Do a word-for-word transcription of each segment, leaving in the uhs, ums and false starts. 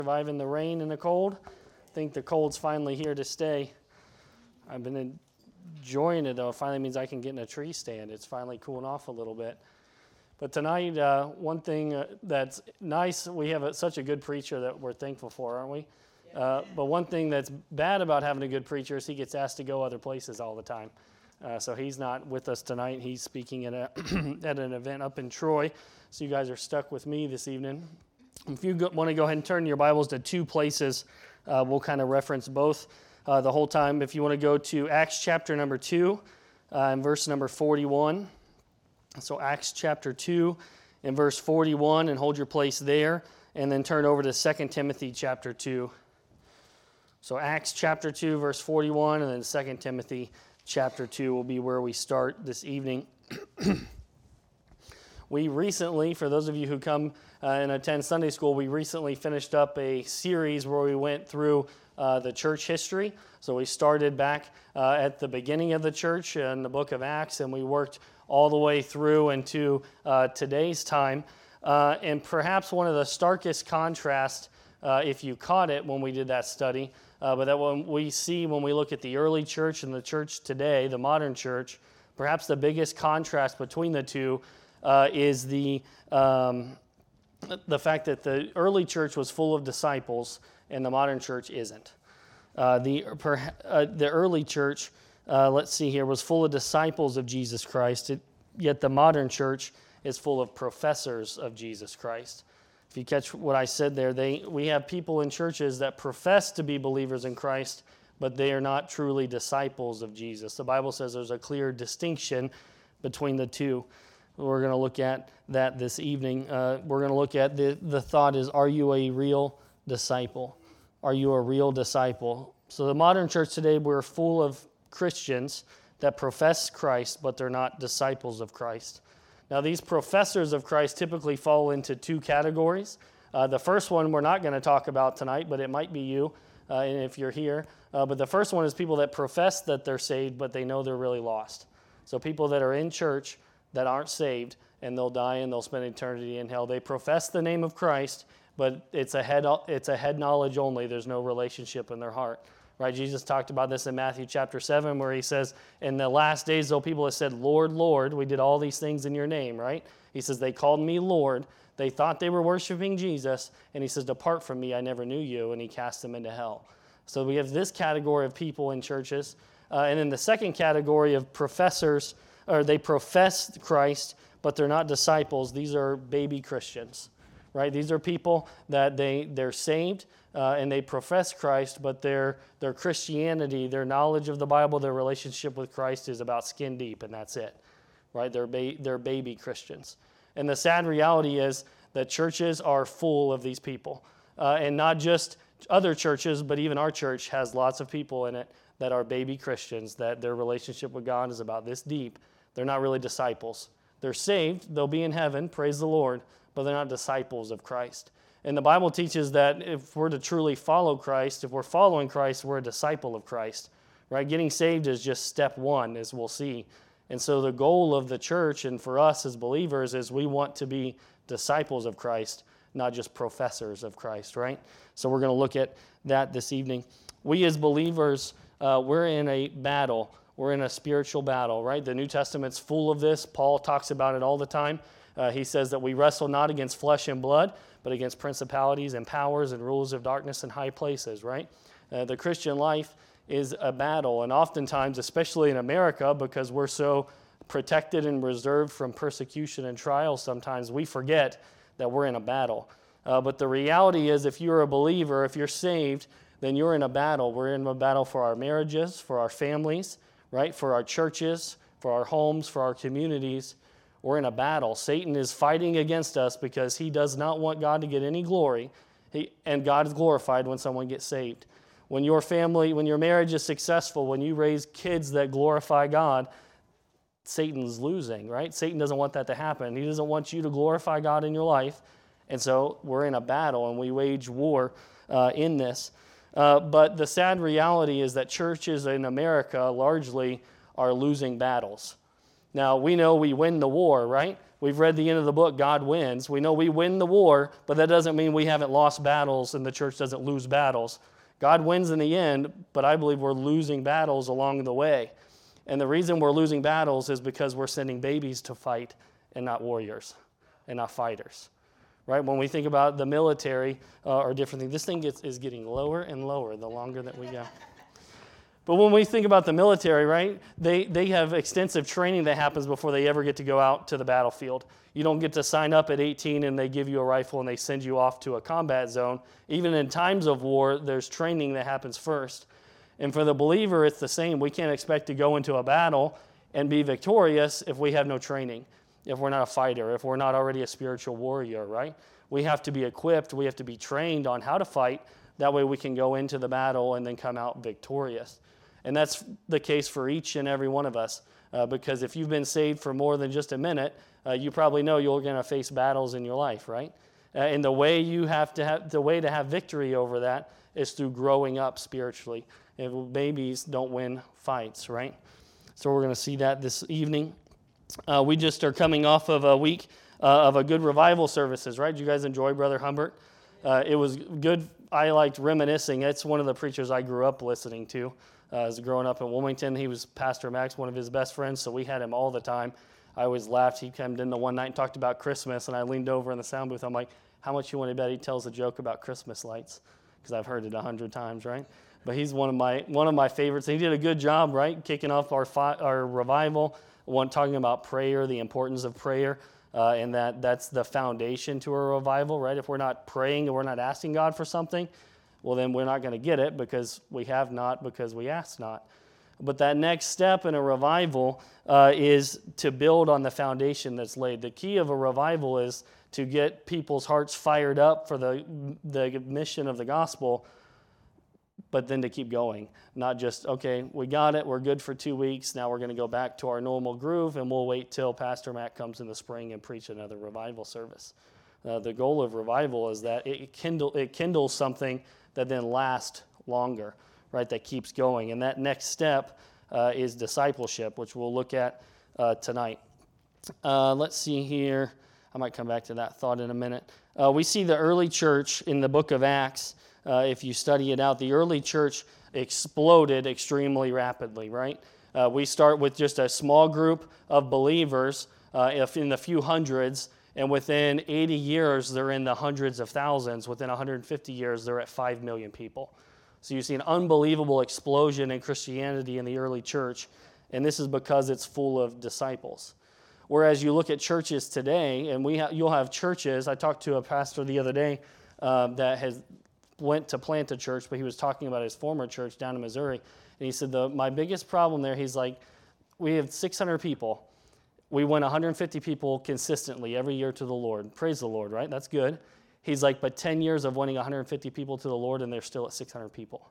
Surviving the rain and the cold. I think the cold's finally here to stay. I've been enjoying it, though. It finally means I can get in a tree stand. It's finally cooling off a little bit. But tonight, uh, one thing uh, that's nice, we have a, such a good preacher that we're thankful for, aren't we? Uh, but one thing that's bad about having a good preacher is he gets asked to go other places all the time. Uh, so he's not with us tonight. He's speaking at, a at an event up in Troy. So you guys are stuck with me this evening. If you go, want to go ahead and turn your Bibles to two places, uh, we'll kind of reference both uh, the whole time. If you want to go to Acts chapter number two uh, and verse number forty-one. So Acts chapter two and verse forty-one, and hold your place there, and then turn over to Second Timothy chapter two. So Acts chapter two, verse forty-one, and then Second Timothy chapter two will be where we start this evening. We recently, for those of you who come uh, and attend Sunday school, we recently finished up a series where we went through uh, the church history. So we started back uh, at the beginning of the church in the book of Acts, and we worked all the way through into uh, today's time. Uh, and perhaps one of the starkest contrasts, uh, if you caught it when we did that study, uh, but that when we see when we look at the early church and the church today, the modern church, perhaps the biggest contrast between the two Uh, is the um, the fact that the early church was full of disciples and the modern church isn't. Uh, the per, uh, the early church, uh, let's see here, was full of disciples of Jesus Christ, it, yet the modern church is full of professors of Jesus Christ. If you catch what I said there, they we have people in churches that profess to be believers in Christ, but they are not truly disciples of Jesus. The Bible says there's a clear distinction between the two. We're going to look at that this evening. Uh, we're going to look at the, the thought is, are you a real disciple? Are you a real disciple? So the modern church today, we're full of Christians that profess Christ, but they're not disciples of Christ. Now, these professors of Christ typically fall into two categories. Uh, the first one we're not going to talk about tonight, but it might be you, uh, and if you're here. Uh, but the first one is people that profess that they're saved, but they know they're really lost. So people that are in church that aren't saved, and they'll die and they'll spend eternity in hell. They profess the name of Christ, but it's a head it's a head knowledge only. There's no relationship in their heart. Right? Jesus talked about this in Matthew chapter seven, where he says, in the last days, though people have said, Lord, Lord, we did all these things in your name, right? He says, they called me Lord. They thought they were worshiping Jesus, and he says, depart from me, I never knew you, and he cast them into hell. So we have this category of people in churches. Uh, and then the second category of professors, or they profess Christ, but they're not disciples. These are baby Christians, right? These are people that they, they're saved uh, and they profess Christ, but their their Christianity, their knowledge of the Bible, their relationship with Christ is about skin deep, and that's it, right? They're, ba- they're baby Christians. And the sad reality is that churches are full of these people. Uh, and not just other churches, but even our church has lots of people in it that are baby Christians, that their relationship with God is about this deep. They're not really disciples. They're saved. They'll be in heaven, praise the Lord, but they're not disciples of Christ. And the Bible teaches that if we're to truly follow Christ, if we're following Christ, we're a disciple of Christ, right? Getting saved is just step one, as we'll see. And so the goal of the church and for us as believers is we want to be disciples of Christ, not just professors of Christ, right? So we're going to look at that this evening. We as believers, uh, we're in a battle. We're in a spiritual battle, right? The New Testament's full of this. Paul talks about it all the time. Uh, he says that we wrestle not against flesh and blood, but against principalities and powers and rulers of darkness in high places, right? Uh, the Christian life is a battle, and oftentimes, especially in America, because we're so protected and reserved from persecution and trials, sometimes we forget that we're in a battle. Uh, but the reality is, if you're a believer, if you're saved, then you're in a battle. We're in a battle for our marriages, for our families, right? For our churches, for our homes, for our communities. We're in a battle. Satan is fighting against us because he does not want God to get any glory. He, and God is glorified when someone gets saved. When your family, when your marriage is successful, when you raise kids that glorify God, Satan's losing, right? Satan doesn't want that to happen. He doesn't want you to glorify God in your life. And so we're in a battle and we wage war uh, in this. Uh, but the sad reality is that churches in America largely are losing battles. Now, we know we win the war, right? We've read the end of the book, God wins. We know we win the war, but that doesn't mean we haven't lost battles and the church doesn't lose battles. God wins in the end, but I believe we're losing battles along the way. And the reason we're losing battles is because we're sending babies to fight and not warriors and not fighters. Right? When we think about the military uh, or different things, this thing gets, is getting lower and lower the longer that we go. But when we think about the military, right, they, they have extensive training that happens before they ever get to go out to the battlefield. You don't get to sign up at eighteen and they give you a rifle and they send you off to a combat zone. Even in times of war, there's training that happens first. And for the believer, it's the same. We can't expect to go into a battle and be victorious if we have no training, if we're not a fighter, if we're not already a spiritual warrior, right? We have to be equipped. We have to be trained on how to fight. That way we can go into the battle and then come out victorious. And that's the case for each and every one of us, uh, because if you've been saved for more than just a minute, uh, you probably know you're going to face battles in your life, right? Uh, and the way you have to have the way to have victory over that is through growing up spiritually. And babies don't win fights, right? So we're going to see that this evening. Uh, we just are coming off of a week uh, of a good revival services, right? Did you guys enjoy Brother Humbert? Uh, it was good. I liked reminiscing. It's one of the preachers I grew up listening to. Uh, as growing up in Wilmington, he was Pastor Max, one of his best friends, so we had him all the time. I always laughed. He came in the one night and talked about Christmas, and I leaned over in the sound booth. I'm like, how much you want to bet he tells a joke about Christmas lights? Because I've heard it a hundred times, right? But he's one of my one of my favorites. He did a good job, right, kicking off our fi- our revival, one talking about prayer, the importance of prayer, uh, and that that's the foundation to a revival, right? If we're not praying and we're not asking God for something, well, then we're not going to get it because we have not, because we ask not. But that next step in a revival uh, is to build on the foundation that's laid. The key of a revival is to get people's hearts fired up for the, the mission of the gospel, but then to keep going. Not just, okay, we got it, we're good for two weeks, now we're going to go back to our normal groove, and we'll wait till Pastor Matt comes in the spring and preach another revival service. Uh, the goal of revival is that it, kindle, it kindles something that then lasts longer, right, that keeps going. And that next step uh, is discipleship, which we'll look at uh, tonight. Uh, let's see here. I might come back to that thought in a minute. Uh, we see the early church in the book of Acts. Uh, if you study it out, the early church exploded extremely rapidly, right? Uh, we start with just a small group of believers uh, if in the few hundreds, and within eighty years, they're in the hundreds of thousands. Within one hundred fifty years, they're at five million people. So you see an unbelievable explosion in Christianity in the early church, and this is because it's full of disciples. Whereas you look at churches today, and we ha- you'll have churches. I talked to a pastor the other day um, that has went to plant a church, but he was talking about his former church down in Missouri, and he said, the, my biggest problem there, he's like, we have six hundred people. We win one hundred fifty people consistently every year to the Lord. Praise the Lord, right? That's good. He's like, but ten years of winning one hundred fifty people to the Lord, and they're still at six hundred people.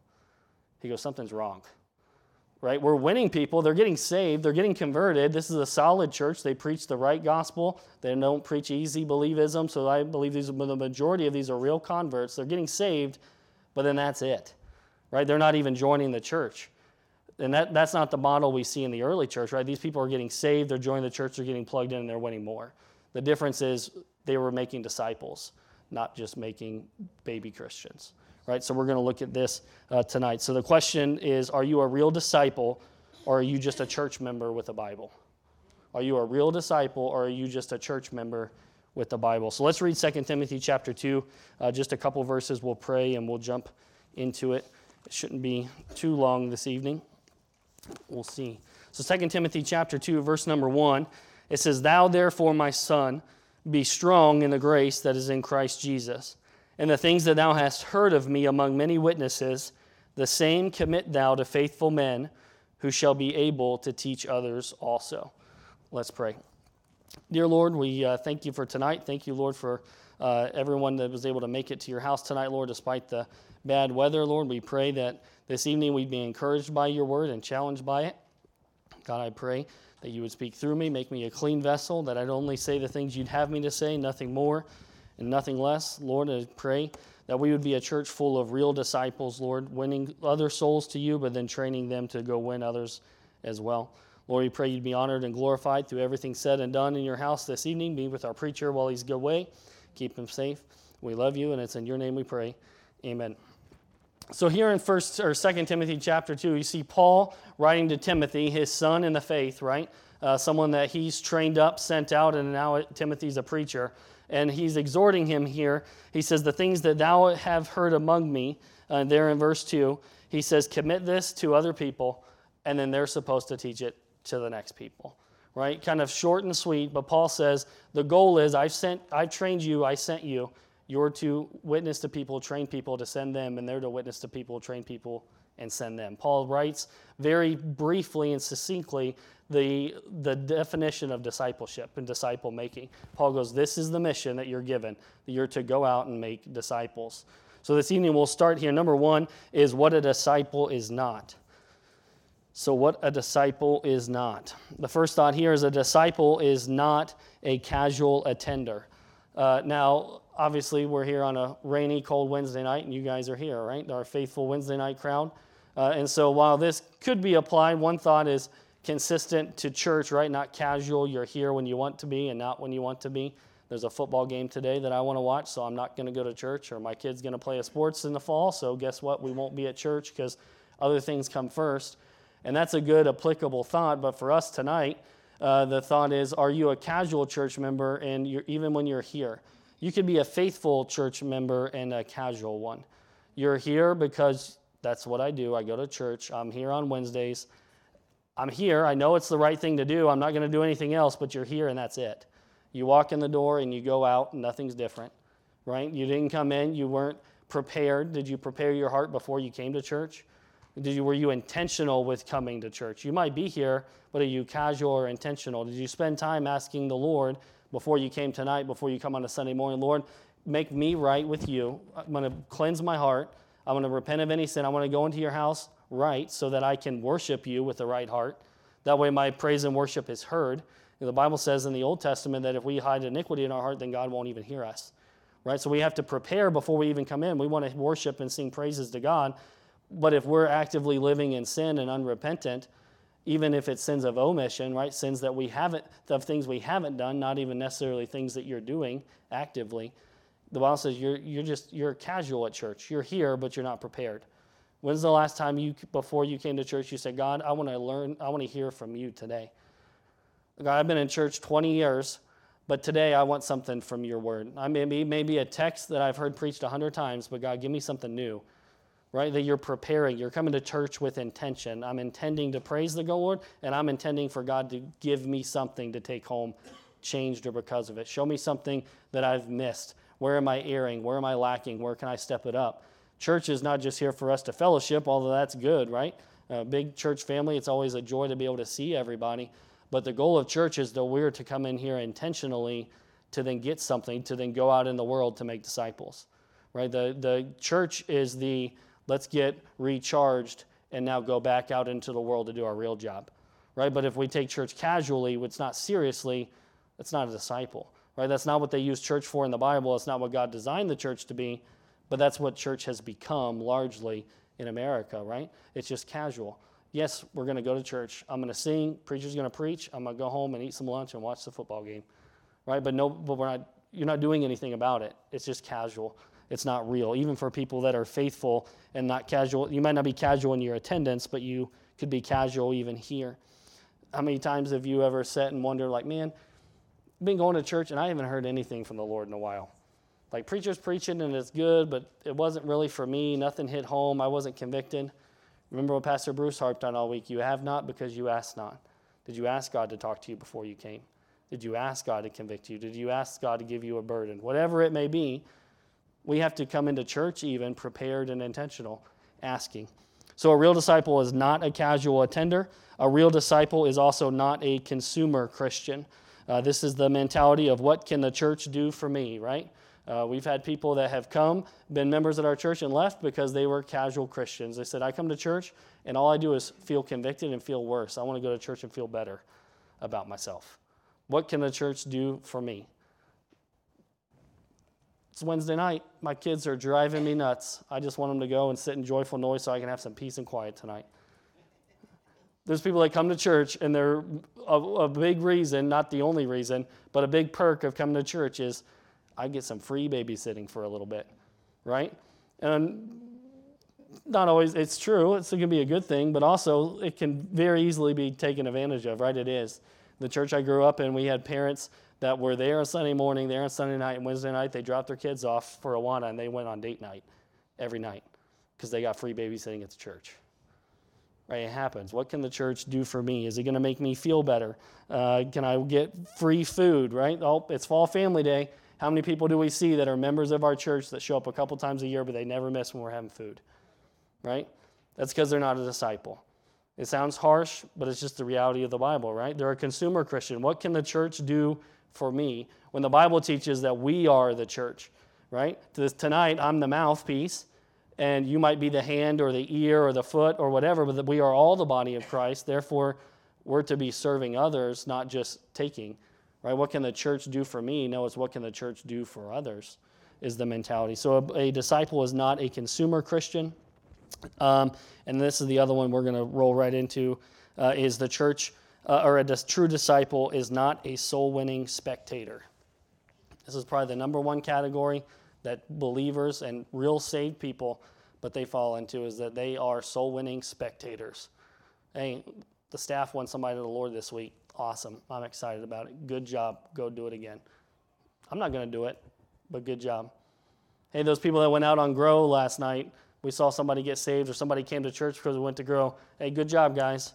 He goes, something's wrong, right? We're winning people. They're getting saved. They're getting converted. This is a solid church. They preach the right gospel. They don't preach easy believism, so I believe these, the majority of these are real converts. They're getting saved, but then that's it, right? They're not even joining the church. And that, that's not the model we see in the early church, right? These people are getting saved, they're joining the church, they're getting plugged in, and they're winning more. The difference is they were making disciples, not just making baby Christians, right? So we're going to look at this uh, tonight. So the question is, are you a real disciple, or are you just a church member with a Bible? Are you a real disciple, or are you just a church member with the Bible? So let's read Second Timothy chapter two, uh, just a couple verses. We'll pray, and we'll jump into it. It shouldn't be too long this evening. We'll see. So Second Timothy chapter two, verse number one, it says, Thou therefore, my son, be strong in the grace that is in Christ Jesus. And the things that thou hast heard of me among many witnesses, the same commit thou to faithful men who shall be able to teach others also. Let's pray. Dear Lord, we uh, thank you for tonight. Thank you, Lord, for uh, everyone that was able to make it to your house tonight, Lord, despite the bad weather, Lord. We pray that this evening we'd be encouraged by your word and challenged by it. God, I pray that you would speak through me, make me a clean vessel, that I'd only say the things you'd have me to say, nothing more and nothing less. Lord, I pray that we would be a church full of real disciples, Lord, winning other souls to you, but then training them to go win others as well. Lord, we pray you'd be honored and glorified through everything said and done in your house this evening. Be with our preacher while he's away. Keep him safe. We love you, and it's in your name we pray. Amen. So here in First or Second Timothy chapter two, you see Paul writing to Timothy, his son in the faith, right? Uh, someone that he's trained up, sent out, and now Timothy's a preacher. And he's exhorting him here. He says, the things that thou have heard among me, uh, there in verse two, he says, commit this to other people, and then they're supposed to teach it to the next people, right? Kind of short and sweet, but Paul says, the goal is, I've sent, I've trained you, I sent you. You're to witness to people, train people to send them, and they're to witness to people, train people, and send them. Paul writes very briefly and succinctly the, the definition of discipleship and disciple making. Paul goes, this is the mission that you're given, that you're to go out and make disciples. So this evening we'll start here. Number one is what a disciple is not. So what a disciple is not. The first thought here is a disciple is not a casual attender. Uh, now, obviously, we're here on a rainy, cold Wednesday night, and you guys are here, right? Our faithful Wednesday night crowd. Uh, and so while this could be applied, one thought is consistent to church, right? Not casual. You're here when you want to be and not when you want to be. There's a football game today that I want to watch, so I'm not going to go to church, or my kid's going to play a sports in the fall, so guess what? We won't be at church because other things come first. And that's a good applicable thought, but for us tonight, uh, the thought is, are you a casual church member, and you're, even when you're here? You could be a faithful church member and a casual one. You're here because that's what I do. I go to church. I'm here on Wednesdays. I'm here. I know it's the right thing to do. I'm not going to do anything else, but you're here and that's it. You walk in the door and you go out and nothing's different, right? You didn't come in. You weren't prepared. Did you prepare your heart before you came to church? Did you, were you intentional with coming to church? You might be here, but are you casual or intentional? Did you spend time asking the Lord before you came tonight, before you come on a Sunday morning, Lord, make me right with you. I'm going to cleanse my heart. I'm going to repent of any sin. I want to go into your house right so that I can worship you with the right heart. That way my praise and worship is heard. And the Bible says in the Old Testament that if we hide iniquity in our heart, then God won't even hear us. Right? So we have to prepare before we even come in. We want to worship and sing praises to God. But if we're actively living in sin and unrepentant, even if it's sins of omission, right, sins that we haven't, of things we haven't done, not even necessarily things that you're doing actively, the Bible says you're you're just you're casual at church. You're here, but you're not prepared. When's the last time you, before you came to church, you said, God, I want to learn, I want to hear from you today. God, I've been in church twenty years, but today I want something from your word. I may be maybe a text that I've heard preached a hundred times, but God, give me something new. Right, that you're preparing. You're coming to church with intention. I'm intending to praise the Lord, and I'm intending for God to give me something to take home, changed or because of it. Show me something that I've missed. Where am I erring? Where am I lacking? Where can I step it up? Church is not just here for us to fellowship, although that's good, right? A big church family, it's always a joy to be able to see everybody. But the goal of church is that we're to come in here intentionally to then get something, to then go out in the world to make disciples. Right? The, the church is the let's get recharged and now go back out into the world to do our real job, right? But if we take church casually, it's not seriously, it's not a disciple, right? That's not what they use church for in the Bible. It's not what God designed the church to be, but that's what church has become largely in America, right? It's just casual. Yes, we're going to go to church. I'm going to sing. Preacher's going to preach. I'm going to go home and eat some lunch and watch the football game, right? But no, but we're not. You're not doing anything about it. It's just casual. It's not real. Even for people that are faithful and not casual, you might not be casual in your attendance, but you could be casual even here. How many times have you ever sat and wondered, like, man, I've been going to church and I haven't heard anything from the Lord in a while. Like, preacher's preaching and it's good, but it wasn't really for me. Nothing hit home. I wasn't convicted. Remember what Pastor Bruce harped on all week? You have not because you ask not. Did you ask God to talk to you before you came? Did you ask God to convict you? Did you ask God to give you a burden? Whatever it may be, we have to come into church even prepared and intentional, asking. So a real disciple is not a casual attender. A real disciple is also not a consumer Christian. Uh, this is the mentality of what can the church do for me, right? Uh, we've had people that have come, been members at our church and left because they were casual Christians. They said, I come to church and all I do is feel convicted and feel worse. I want to go to church and feel better about myself. What can the church do for me? It's Wednesday night. My kids are driving me nuts. I just want them to go and sit in joyful noise so I can have some peace and quiet tonight. There's people that come to church, and they're a, a big reason, not the only reason, but a big perk of coming to church is I get some free babysitting for a little bit, right? And not always, it's true, it's going to be a good thing, but also it can very easily be taken advantage of, right? It is. The church I grew up in, we had parents that were there on Sunday morning, there on Sunday night, and Wednesday night, they dropped their kids off for Awana, and they went on date night every night because they got free babysitting at the church. Right, it happens. What can the church do for me? Is it going to make me feel better? Uh, can I get free food, right? Oh, it's Fall Family Day. How many people do we see that are members of our church that show up a couple times a year, but they never miss when we're having food, right? That's because they're not a disciple. It sounds harsh, but it's just the reality of the Bible, right? They're a consumer Christian. What can the church do for me when the Bible teaches that we are the church, right? Tonight, I'm the mouthpiece, and you might be the hand or the ear or the foot or whatever, but we are all the body of Christ. Therefore, we're to be serving others, not just taking, right? What can the church do for me? No, it's what can the church do for others is the mentality. So a, a disciple is not a consumer Christian. Um, and this is the other one we're going to roll right into, uh, is the church, uh, or a dis- true disciple is not a soul-winning spectator. This is probably the number one category that believers and real saved people, but they fall into, is that they are soul-winning spectators. Hey, the staff won somebody to the Lord this week. Awesome. I'm excited about it. Good job. Go do it again. I'm not going to do it, but good job. Hey, those people that went out on Grow last night, we saw somebody get saved or somebody came to church because we went to Grow. Hey, good job, guys.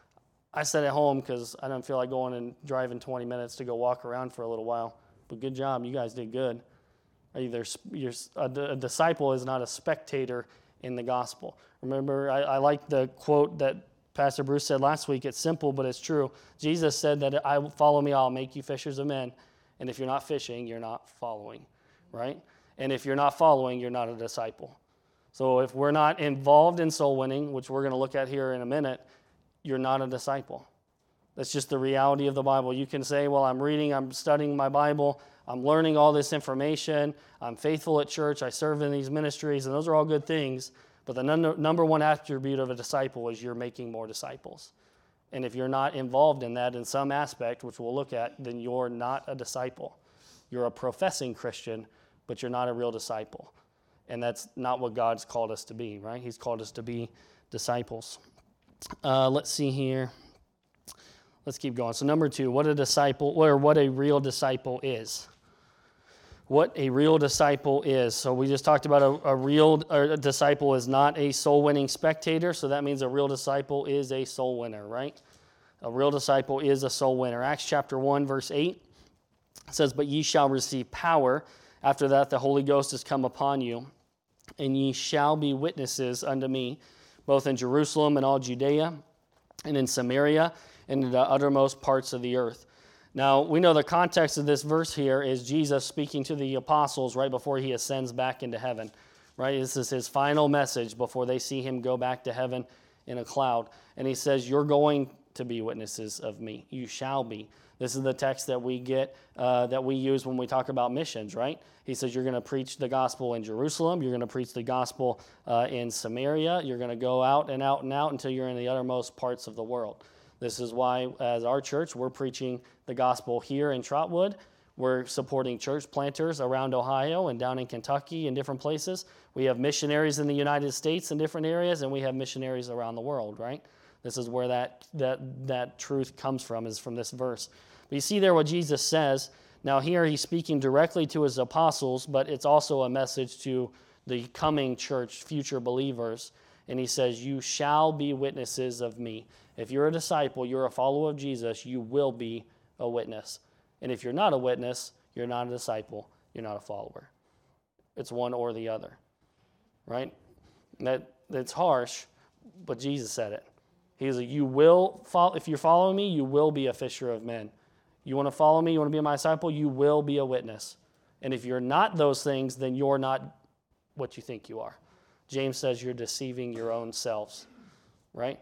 I sat at home because I didn't feel like going and driving twenty minutes to go walk around for a little while. But good job. You guys did good. Either you're, a, a disciple is not a spectator in the gospel. Remember, I, I like the quote that Pastor Bruce said last week. It's simple, but it's true. Jesus said that I follow me, I'll make you fishers of men. And if you're not fishing, you're not following, right? And if you're not following, you're not a disciple. So if we're not involved in soul winning, which we're going to look at here in a minute, you're not a disciple. That's just the reality of the Bible. You can say, well, I'm reading, I'm studying my Bible, I'm learning all this information, I'm faithful at church, I serve in these ministries, and those are all good things. But the num- number one attribute of a disciple is you're making more disciples. And if you're not involved in that in some aspect, which we'll look at, then you're not a disciple. You're a professing Christian, but you're not a real disciple. And that's not what God's called us to be, right? He's called us to be disciples. Uh, let's see here. Let's keep going. So number two, what a disciple, or what a real disciple is. What a real disciple is. So we just talked about a, a real a disciple is not a soul-winning spectator, so that means a real disciple is a soul winner, right? A real disciple is a soul winner. Acts chapter one, verse eight says, "But ye shall receive power. After that the Holy Ghost is come upon you, and ye shall be witnesses unto me, both in Jerusalem and all Judea, and in Samaria, and in the uttermost parts of the earth." Now, we know the context of this verse here is Jesus speaking to the apostles right before he ascends back into heaven, right? This is his final message before they see him go back to heaven in a cloud. And he says, you're going to be witnesses of me. You shall be. This is the text that we get, uh, that we use when we talk about missions, right? He says you're going to preach the gospel in Jerusalem. You're going to preach the gospel uh, in Samaria. You're going to go out and out and out until you're in the uttermost parts of the world. This is why, as our church, we're preaching the gospel here in Trotwood. We're supporting church planters around Ohio and down in Kentucky and different places. We have missionaries in the United States in different areas, and we have missionaries around the world, right? This is where that that that truth comes from, is from this verse. But you see there what Jesus says. Now here he's speaking directly to his apostles, but it's also a message to the coming church, future believers. And he says, you shall be witnesses of me. If you're a disciple, you're a follower of Jesus, you will be a witness. And if you're not a witness, you're not a disciple, you're not a follower. It's one or the other, right? That That's harsh, but Jesus said it. He's like, you will follow, if you're following me, you will be a fisher of men. You want to follow me, you want to be my disciple, you will be a witness. And if you're not those things, then you're not what you think you are. James says you're deceiving your own selves, right?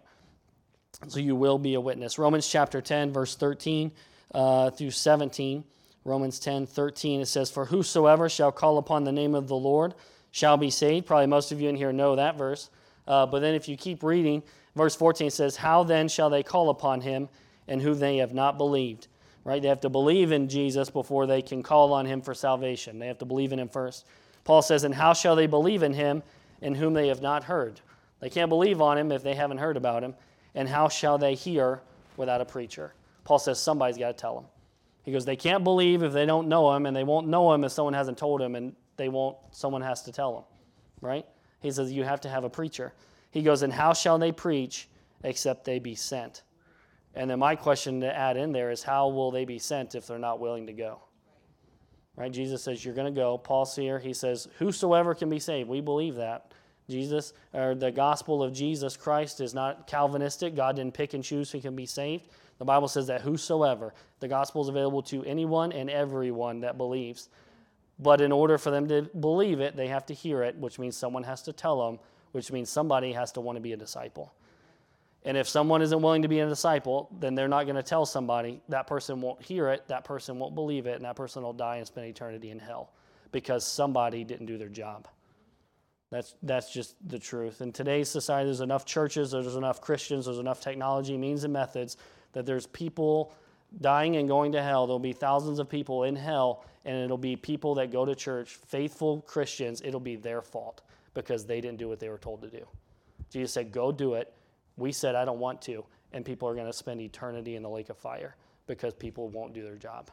So you will be a witness. Romans chapter ten, verse thirteen uh, through seventeen. Romans ten, thirteen, it says, for whosoever shall call upon the name of the Lord shall be saved. Probably most of you in here know that verse. Uh, but then if you keep reading, verse fourteen says, how then shall they call upon him in whom they have not believed? Right? They have to believe in Jesus before they can call on him for salvation. They have to believe in him first. Paul says, and how shall they believe in him in whom they have not heard? They can't believe on him if they haven't heard about him. And how shall they hear without a preacher? Paul says somebody's got to tell them. He goes, they can't believe if they don't know him, and they won't know him if someone hasn't told him, and they won't, someone has to tell them, right? He says you have to have a preacher. He goes, and how shall they preach except they be sent? And then my question to add in there is, how will they be sent if they're not willing to go? Right? Jesus says, you're going to go. Paul's here. He says, whosoever can be saved. We believe that. Jesus, or the gospel of Jesus Christ is not Calvinistic. God didn't pick and choose who can be saved. The Bible says that whosoever, the gospel is available to anyone and everyone that believes. But in order for them to believe it, they have to hear it, which means someone has to tell them, which means somebody has to want to be a disciple. And if someone isn't willing to be a disciple, then they're not going to tell somebody. That person won't hear it, that person won't believe it, and that person will die and spend eternity in hell because somebody didn't do their job. That's that's just the truth. In today's society, there's enough churches, there's enough Christians, there's enough technology, means, and methods that there's people dying and going to hell. There'll be thousands of people in hell, and it'll be people that go to church, faithful Christians. It'll be their fault because they didn't do what they were told to do. Jesus said, go do it. We said, I don't want to, and people are going to spend eternity in the lake of fire because people won't do their job.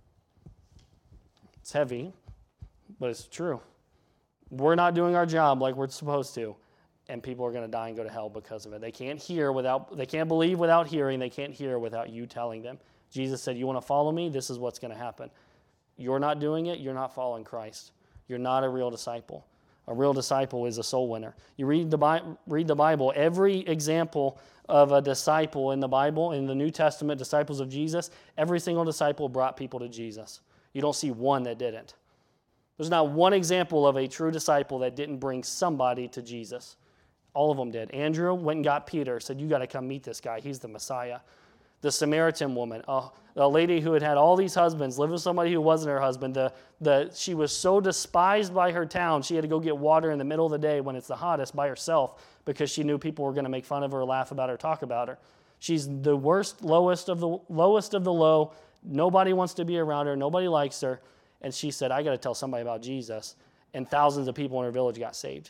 It's heavy, but it's true. We're not doing our job like we're supposed to, and people are going to die and go to hell because of it. They can't hear without, they can't believe without hearing. They can't hear without you telling them. Jesus said, you want to follow me? This is what's going to happen. You're not doing it, you're not following Christ. You're not a real disciple. A real disciple is a soul winner. You read the, Bi- read the Bible, every example of a disciple in the Bible, in the New Testament, disciples of Jesus, every single disciple brought people to Jesus. You don't see one that didn't. There's not one example of a true disciple that didn't bring somebody to Jesus. All of them did. Andrew went and got Peter, said, you got to come meet this guy. He's the Messiah. The Samaritan woman, a, a lady who had had all these husbands, lived with somebody who wasn't her husband. The, the, she was so despised by her town, she had to go get water in the middle of the day when it's the hottest by herself because she knew people were going to make fun of her, laugh about her, talk about her. She's the worst, lowest of the lowest of the low. Nobody wants to be around her. Nobody likes her. And she said, I got to tell somebody about Jesus. And thousands of people in her village got saved.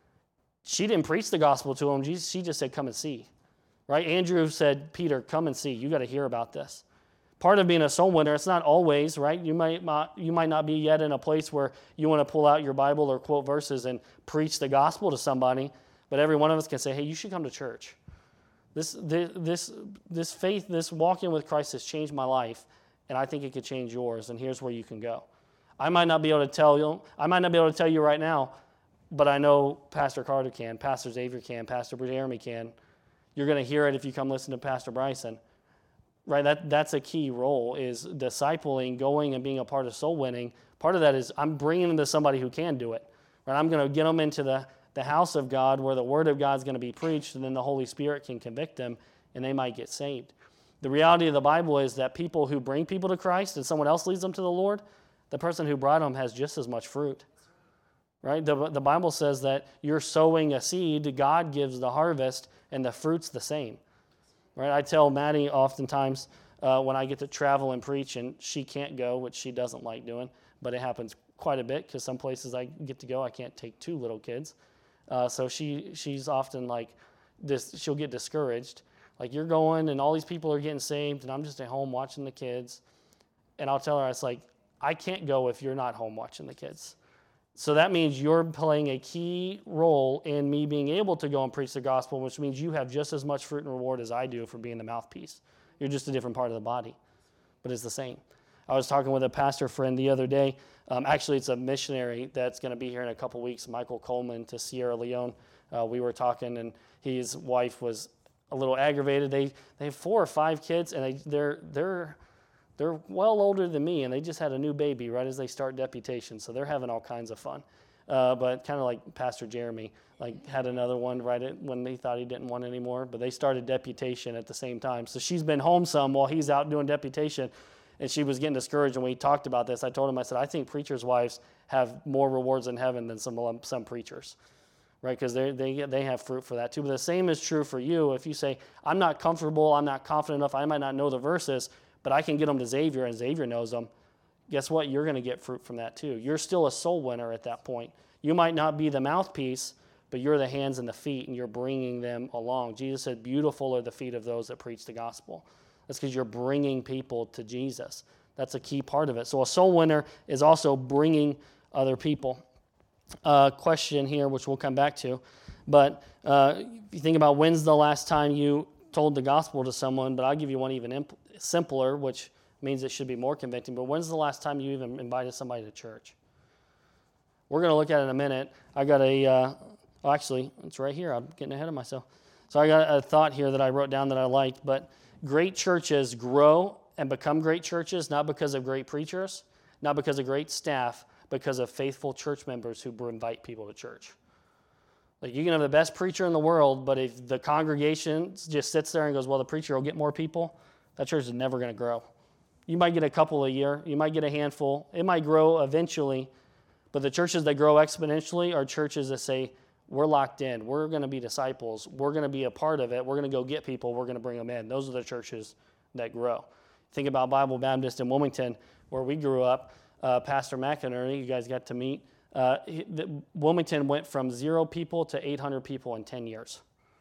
She didn't preach the gospel to them. She just said, come and see. Right? Andrew said, Peter, come and see. You got to hear about this. Part of being a soul winner, it's not always, right? You might not, you might not be yet in a place where you want to pull out your Bible or quote verses and preach the gospel to somebody, but every one of us can say, hey, you should come to church. This, this, this faith, this walking with Christ has changed my life, and I think it could change yours, and here's where you can go. I might not be able to tell you, I might not be able to tell you right now, but I know Pastor Carter can, Pastor Xavier can, Pastor Jeremy can. You're going to hear it if you come listen to Pastor Bryson. Right? That that's a key role is discipling, going and being a part of soul winning. Part of that is I'm bringing them to somebody who can do it. Right? I'm going to get them into the, the house of God where the word of God is going to be preached, and then the Holy Spirit can convict them, and they might get saved. The reality of the Bible is that people who bring people to Christ and someone else leads them to the Lord, the person who brought them has just as much fruit. Right? The, the Bible says that you're sowing a seed, God gives the harvest, and the fruit's the same. Right? I tell Maddie oftentimes uh, when I get to travel and preach, and she can't go, which she doesn't like doing, but it happens quite a bit because some places I get to go, I can't take two little kids. Uh, so she she's often like, this. she'll get discouraged. Like, you're going, and all these people are getting saved, and I'm just at home watching the kids. And I'll tell her, it's like, I can't go if you're not home watching the kids. So that means you're playing a key role in me being able to go and preach the gospel, which means you have just as much fruit and reward as I do for being the mouthpiece. You're just a different part of the body, but it's the same. I was talking with a pastor friend the other day. Um, actually, it's a missionary that's going to be here in a couple weeks, Michael Coleman, to Sierra Leone. Uh, we were talking, and his wife was a little aggravated. They they have four or five kids, and they they're they're They're well older than me, and they just had a new baby right as they start deputation, so they're having all kinds of fun. Uh, but kind of like Pastor Jeremy, like had another one right at, when he thought he didn't want anymore, but they started deputation at the same time. So she's been home some while he's out doing deputation, and she was getting discouraged. And when we talked about this, I told him, I said, I think preachers' wives have more rewards in heaven than some some preachers. right? Because they they they have fruit for that too. But the same is true for you. If you say, I'm not comfortable, I'm not confident enough, I might not know the verses, but I can get them to Xavier and Xavier knows them, guess what? You're going to get fruit from that too. You're still a soul winner at that point. You might not be the mouthpiece, but you're the hands and the feet, and you're bringing them along. Jesus said, beautiful are the feet of those that preach the gospel. That's because you're bringing people to Jesus. That's a key part of it. So a soul winner is also bringing other people. Uh, question here, which we'll come back to. But uh, if you think about when's the last time you told the gospel to someone, but I'll give you one even imp- simpler, which means it should be more convicting, but when's the last time you even invited somebody to church? We're going to look at it in a minute. I got a, uh, oh, actually, it's right here. I'm getting ahead of myself. So I got a thought here that I wrote down that I liked, but great churches grow and become great churches not because of great preachers, not because of great staff, because of faithful church members who invite people to church. Like you can have the best preacher in the world, but if the congregation just sits there and goes, well, the preacher will get more people, that church is never going to grow. You might get a couple a year. You might get a handful. It might grow eventually, but the churches that grow exponentially are churches that say, we're locked in. We're going to be disciples. We're going to be a part of it. We're going to go get people. We're going to bring them in. Those are the churches that grow. Think about Bible Baptist in Wilmington, where we grew up. Uh, Pastor McInerney, you guys got to meet. Uh, he, the, Wilmington went from zero people to eight hundred people in ten years.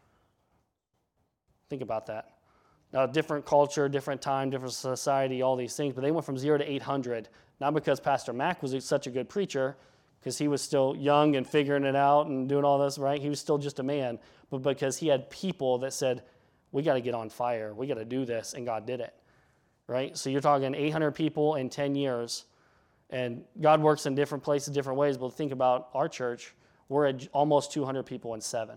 Think about that. Now, different culture, different time, different society, all these things, but they went from zero to eight hundred, not because Pastor Mac was such a good preacher, because he was still young and figuring it out and doing all this, right? He was still just a man, but because he had people that said, we got to get on fire, we got to do this, and God did it, right? So you're talking eight hundred people in ten years, and God works in different places, different ways, but think about our church, we're at almost two hundred people in seven.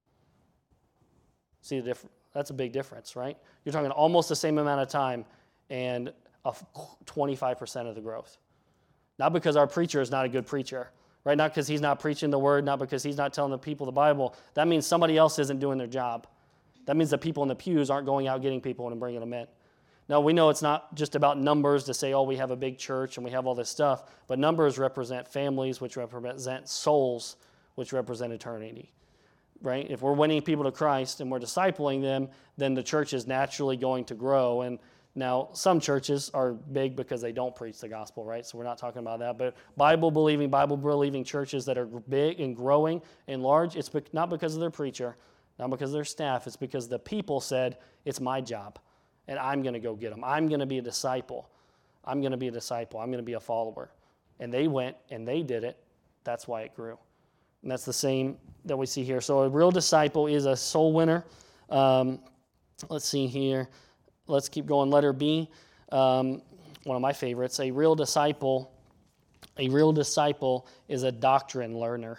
See the difference? That's a big difference, right? You're talking almost the same amount of time and a twenty-five percent of the growth. Not because our preacher is not a good preacher, right? Not because he's not preaching the word, not because he's not telling the people the Bible. That means somebody else isn't doing their job. That means the people in the pews aren't going out getting people and bringing them in. Now, we know it's not just about numbers to say, oh, we have a big church and we have all this stuff, but numbers represent families, which represent souls, which represent eternity. Right? If we're winning people to Christ and we're discipling them, then the church is naturally going to grow. And now some churches are big because they don't preach the gospel, right? So we're not talking about that. But Bible-believing, Bible-believing churches that are big and growing and large, it's not because of their preacher, not because of their staff. It's because the people said, it's my job, and I'm going to go get them. I'm going to be a disciple. I'm going to be a disciple. I'm going to be a follower. And they went and they did it. That's why it grew. And that's the same that we see here. So a real disciple is a soul winner. Um, let's see here. Let's keep going. Letter B, um, one of my favorites. A real disciple, a real disciple is a doctrine learner.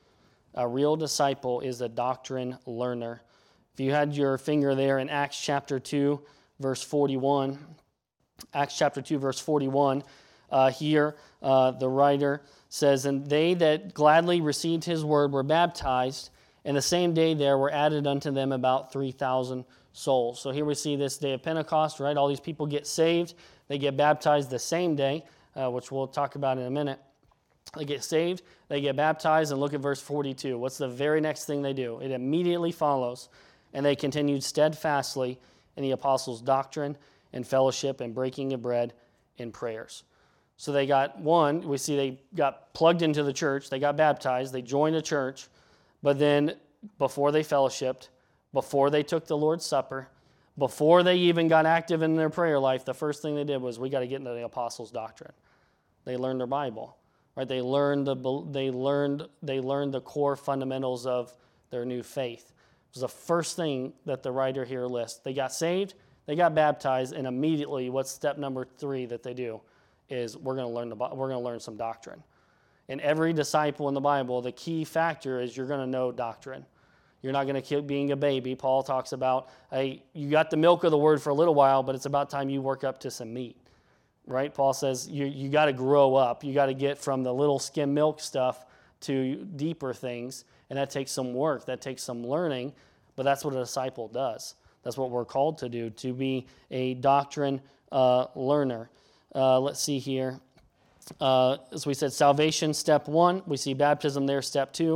A real disciple is a doctrine learner. If you had your finger there in Acts chapter two, verse forty-one, Acts chapter two, verse forty-one, uh, here uh, the writer says, and they that gladly received his word were baptized, and the same day there were added unto them about three thousand souls. So here we see this day of Pentecost, right? All these people get saved. They get baptized the same day, uh, which we'll talk about in a minute. They get saved. They get baptized, and look at verse forty-two. What's the very next thing they do? It immediately follows, and they continued steadfastly in the apostles' doctrine and fellowship and breaking of bread and prayers. So they got, one, we see they got plugged into the church, they got baptized, they joined a church, but then before they fellowshipped, before they took the Lord's Supper, before they even got active in their prayer life, the first thing they did was, we got to get into the apostles' doctrine. They learned their Bible, right? They learned the they learned they learned the core fundamentals of their new faith. It was the first thing that the writer here lists. They got saved, they got baptized, and immediately, what's step number three that they do? Is we're going to learn the we're going to learn some doctrine. And every disciple in the Bible, the key factor is you're going to know doctrine. You're not going to keep being a baby. Paul talks about, hey, you got the milk of the word for a little while, but it's about time you work up to some meat, right? Paul says you you got to grow up. You got to get from the little skim milk stuff to deeper things, and that takes some work. That takes some learning, but that's what a disciple does. That's what we're called to do, to be a doctrine uh, learner. Uh, let's see here. Uh, as we said, salvation, step one. We see baptism there, step two.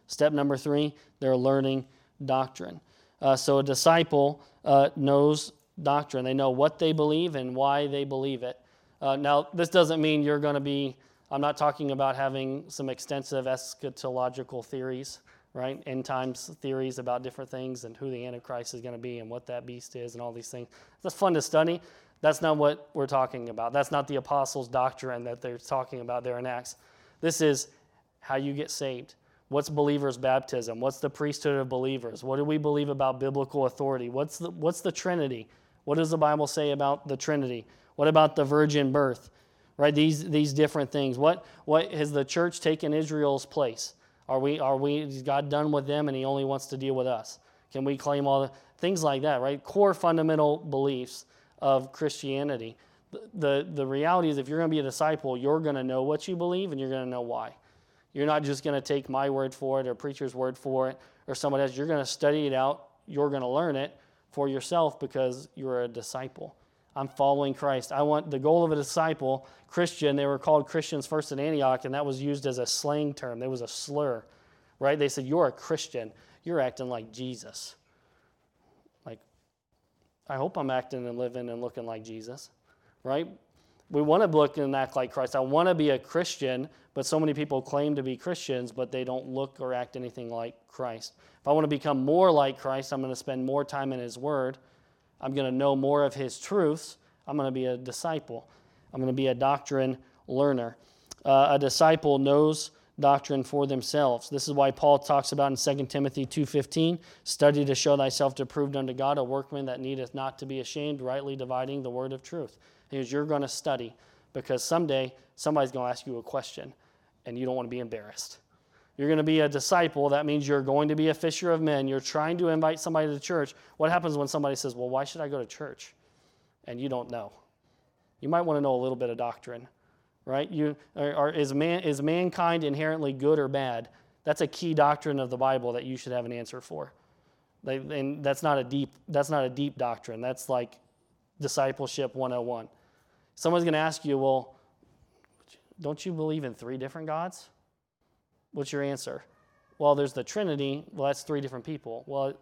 Step number three, they're learning doctrine. Uh, so a disciple uh, knows doctrine. They know what they believe and why they believe it. Uh, now, this doesn't mean you're going to be, I'm not talking about having some extensive eschatological theories, right? End times theories about different things and who the Antichrist is going to be and what that beast is and all these things. That's fun to study. That's not what we're talking about. That's not the apostles' doctrine that they're talking about there in Acts. This is how you get saved. What's believers' baptism? What's the priesthood of believers? What do we believe about biblical authority? What's the, what's the Trinity? What does the Bible say about the Trinity? What about the virgin birth? Right? These these different things. What what has the church taken Israel's place? Are we are we is God done with them and he only wants to deal with us? Can we claim all the things like that, right? Core fundamental beliefs of Christianity. The the, the reality is if you're going to be a disciple, you're going to know what you believe and you're going to know why. You're not just going to take my word for it or preacher's word for it or someone else. You're going to study it out. You're going to learn it for yourself because you're a disciple. I'm following Christ. I want the goal of a disciple, Christian, they were called Christians first in Antioch, and that was used as a slang term. There was a slur, right? They said, you're a Christian. You're acting like Jesus. Like, I hope I'm acting and living and looking like Jesus, right? We want to look and act like Christ. I want to be a Christian, but so many people claim to be Christians, but they don't look or act anything like Christ. If I want to become more like Christ, I'm going to spend more time in his word. I'm going to know more of his truths. I'm going to be a disciple. I'm going to be a doctrine learner. Uh, a disciple knows doctrine for themselves. This is why Paul talks about in Second Timothy two fifteen, study to show thyself to approved unto God, a workman that needeth not to be ashamed, rightly dividing the word of truth. Because you're going to study, because someday somebody's going to ask you a question, and you don't want to be embarrassed. You're going to be a disciple. That means you're going to be a fisher of men. You're trying to invite somebody to church. What happens when somebody says, well, why should I go to church? And you don't know. You might want to know a little bit of doctrine, right? You are, are, is, man, is mankind inherently good or bad? That's a key doctrine of the Bible that you should have an answer for. They, and that's not a deep, that's not a deep doctrine. That's like discipleship one oh one. Someone's going to ask you, well, don't you believe in three different gods? What's your answer? Well, there's the Trinity. Well, that's three different people. Well,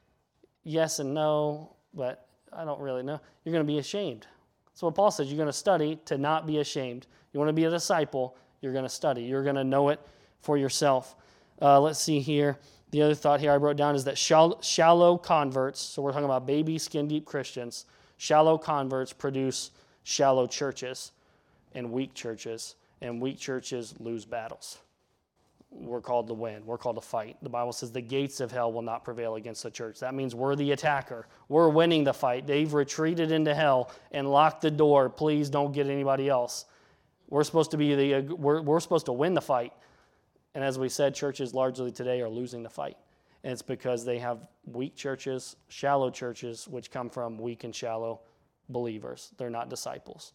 yes and no, but I don't really know. You're going to be ashamed. That's what Paul says. You're going to study to not be ashamed. You want to be a disciple, you're going to study. You're going to know it for yourself. Uh, let's see here. The other thought here I wrote down is that shallow, shallow converts, so we're talking about baby, skin-deep Christians, shallow converts produce shallow churches and weak churches, and weak churches lose battles. We're called to win. We're called to fight. The Bible says the gates of hell will not prevail against the church. That means we're the attacker. We're winning the fight. They've retreated into hell and locked the door. Please don't get anybody else. We're supposed to be the. We're, we're supposed to win the fight. And as we said, churches largely today are losing the fight. And it's because they have weak churches, shallow churches, which come from weak and shallow believers. They're not disciples.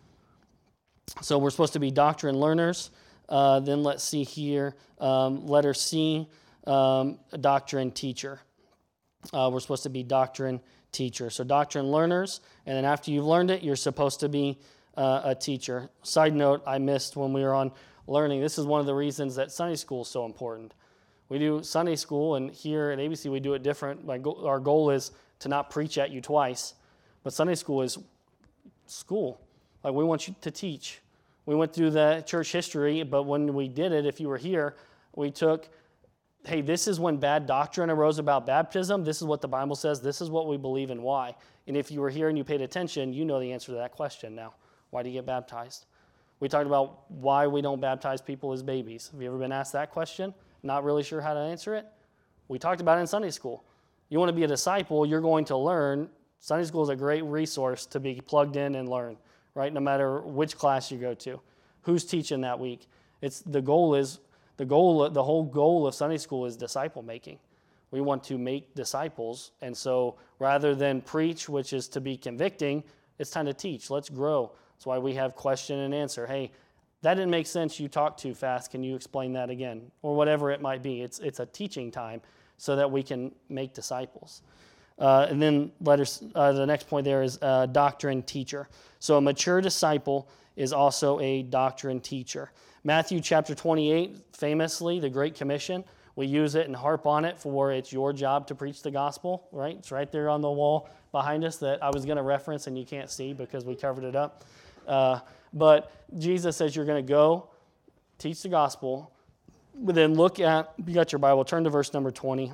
So we're supposed to be doctrine learners. Uh, then let's see here, um, letter C, um, doctrine teacher. Uh, we're supposed to be doctrine teacher. So doctrine learners, and then after you've learned it, you're supposed to be uh, a teacher. Side note, I missed when we were on learning. This is one of the reasons that Sunday school is so important. We do Sunday school, and here at A B C we do it different. My go- our goal is to not preach at you twice, but Sunday school is school. Like we want you to teach. We went through the church history, but when we did it, if you were here, we took, hey, this is when bad doctrine arose about baptism. This is what the Bible says. This is what we believe and why. And if you were here and you paid attention, you know the answer to that question now. Why do you get baptized? We talked about why we don't baptize people as babies. Have you ever been asked that question? Not really sure how to answer it? We talked about it in Sunday school. You want to be a disciple, you're going to learn. Sunday school is a great resource to be plugged in and learn. Right? No matter which class you go to, who's teaching that week. It's the goal is the goal. The whole goal of Sunday school is disciple making. We want to make disciples, and so rather than preach, which is to be convicting, it's time to teach. Let's grow. That's why we have question and answer. Hey, that didn't make sense. You talked too fast. Can you explain that again? Or whatever it might be. It's it's a teaching time so that we can make disciples. Uh, and then letters, uh, the next point there is uh, doctrine teacher. So a mature disciple is also a doctrine teacher. Matthew chapter twenty-eight, famously, the Great Commission, We use it and harp on it for it's your job to preach the gospel, right? It's right there on the wall behind us that I was going to reference and you can't see because we covered it up. Uh, but Jesus says you're going to go teach the gospel, but then look at, you got your Bible, turn to verse number twenty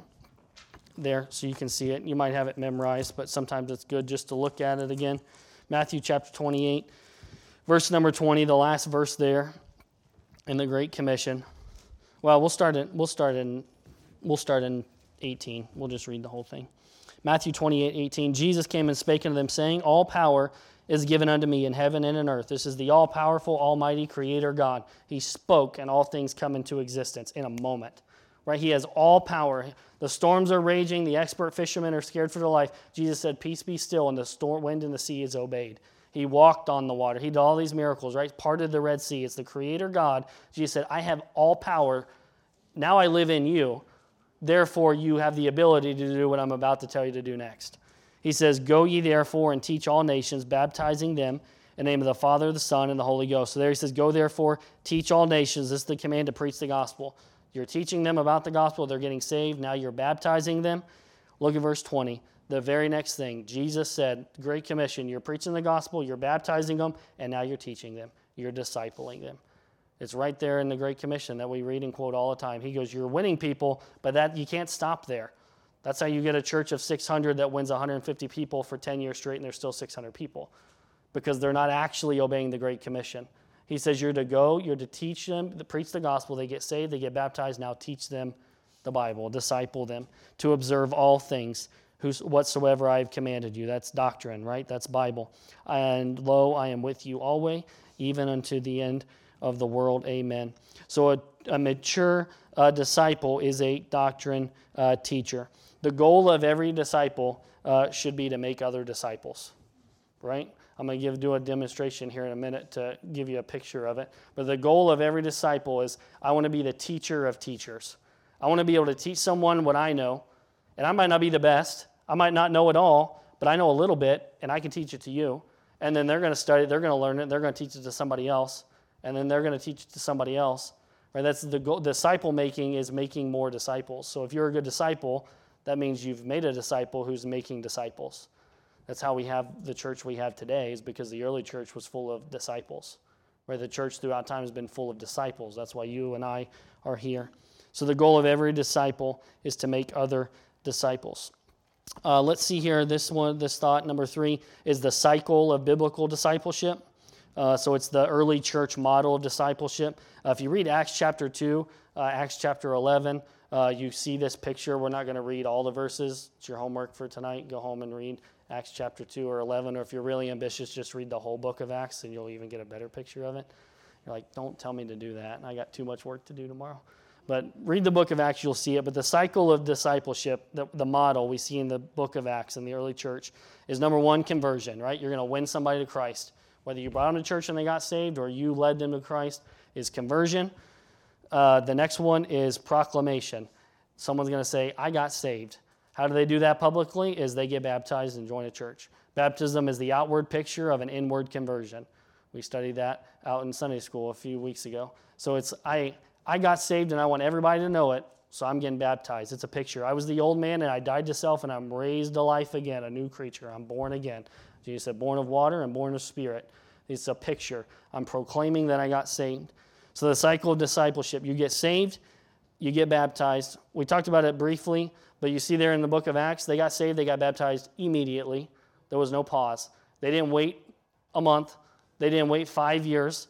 there so you can see it. You might have it memorized, but sometimes it's good just to look at it again. Matthew chapter twenty-eight, verse number twenty, the last verse there in the Great Commission. Well, we'll start in we'll start in we'll start in eighteen. We'll just read the whole thing. Matthew twenty-eight, eighteen. Jesus came and spake unto them, saying, all power is given unto me in heaven and in earth. This is the all-powerful, almighty Creator God. He spoke, and all things come into existence in a moment. Right? He has all power. The storms are raging. The expert fishermen are scared for their life. Jesus said, peace be still, and the storm, wind and the sea is obeyed. He walked on the water. He did all these miracles, right? Parted the Red Sea. It's the Creator God. Jesus said, I have all power. Now I live in you. Therefore, you have the ability to do what I'm about to tell you to do next. He says, go ye therefore and teach all nations, baptizing them in the name of the Father, the Son, and the Holy Ghost. So there he says, go therefore, teach all nations. This is the command to preach the gospel. You're teaching them about the gospel. They're getting saved. Now you're baptizing them. Look at verse twenty. The very next thing, Jesus said, Great Commission, you're preaching the gospel, you're baptizing them, and now you're teaching them. You're discipling them. It's right there in the Great Commission that we read and quote all the time. He goes, you're winning people, but that you can't stop there. That's how you get a church of six hundred that wins one hundred fifty people for ten years straight, and there's still six hundred people, because they're not actually obeying the Great Commission. He says you're to go, you're to teach them, to preach the gospel. They get saved, they get baptized. Now teach them the Bible, disciple them, to observe all things whatsoever I have commanded you. That's doctrine, right? That's Bible. And lo, I am with you always, even unto the end of the world. Amen. So a, a mature uh, disciple is a doctrine uh, teacher. The goal of every disciple uh, should be to make other disciples, right? I'm going to give do a demonstration here in a minute to give you a picture of it. But the goal of every disciple is I want to be the teacher of teachers. I want to be able to teach someone what I know, and I might not be the best. I might not know it all, but I know a little bit, and I can teach it to you. And then they're going to study it, they're going to learn it, they're going to teach it to somebody else, and then they're going to teach it to somebody else. Right? That's the goal. Disciple making is making more disciples. So if you're a good disciple, that means you've made a disciple who's making disciples. That's how we have the church we have today, is because the early church was full of disciples. Right? The church throughout time has been full of disciples. That's why you and I are here. So the goal of every disciple is to make other disciples. Uh, let's see here. This one, this thought number three is the cycle of biblical discipleship. Uh, so it's the early church model of discipleship. Uh, if you read Acts chapter two, uh, Acts chapter eleven, uh, you see this picture. We're not going to read all the verses. It's your homework for tonight. Go home and read Acts chapter two or eleven. Or if you're really ambitious, just read the whole book of Acts and you'll even get a better picture of it. You're like, don't tell me to do that. I got too much work to do tomorrow. But read the book of Acts, you'll see it. But the cycle of discipleship, the, the model we see in the book of Acts in the early church is number one, conversion, right? You're going to win somebody to Christ. Whether you brought them to church and they got saved or you led them to Christ is conversion. Uh, the next one is proclamation. Someone's going to say, I got saved. How do they do that publicly? Is they get baptized and join a church. Baptism is the outward picture of an inward conversion. We studied that out in Sunday school a few weeks ago. So it's, I... I got saved and I want everybody to know it, so I'm getting baptized. It's a picture. I was the old man and I died to self and I'm raised to life again, a new creature. I'm born again. Jesus said, born of water and born of spirit. It's a picture. I'm proclaiming that I got saved. So the cycle of discipleship, you get saved, you get baptized. We talked about it briefly, but you see there in the book of Acts, they got saved, they got baptized immediately. There was no pause. They didn't wait a month. They didn't wait five years.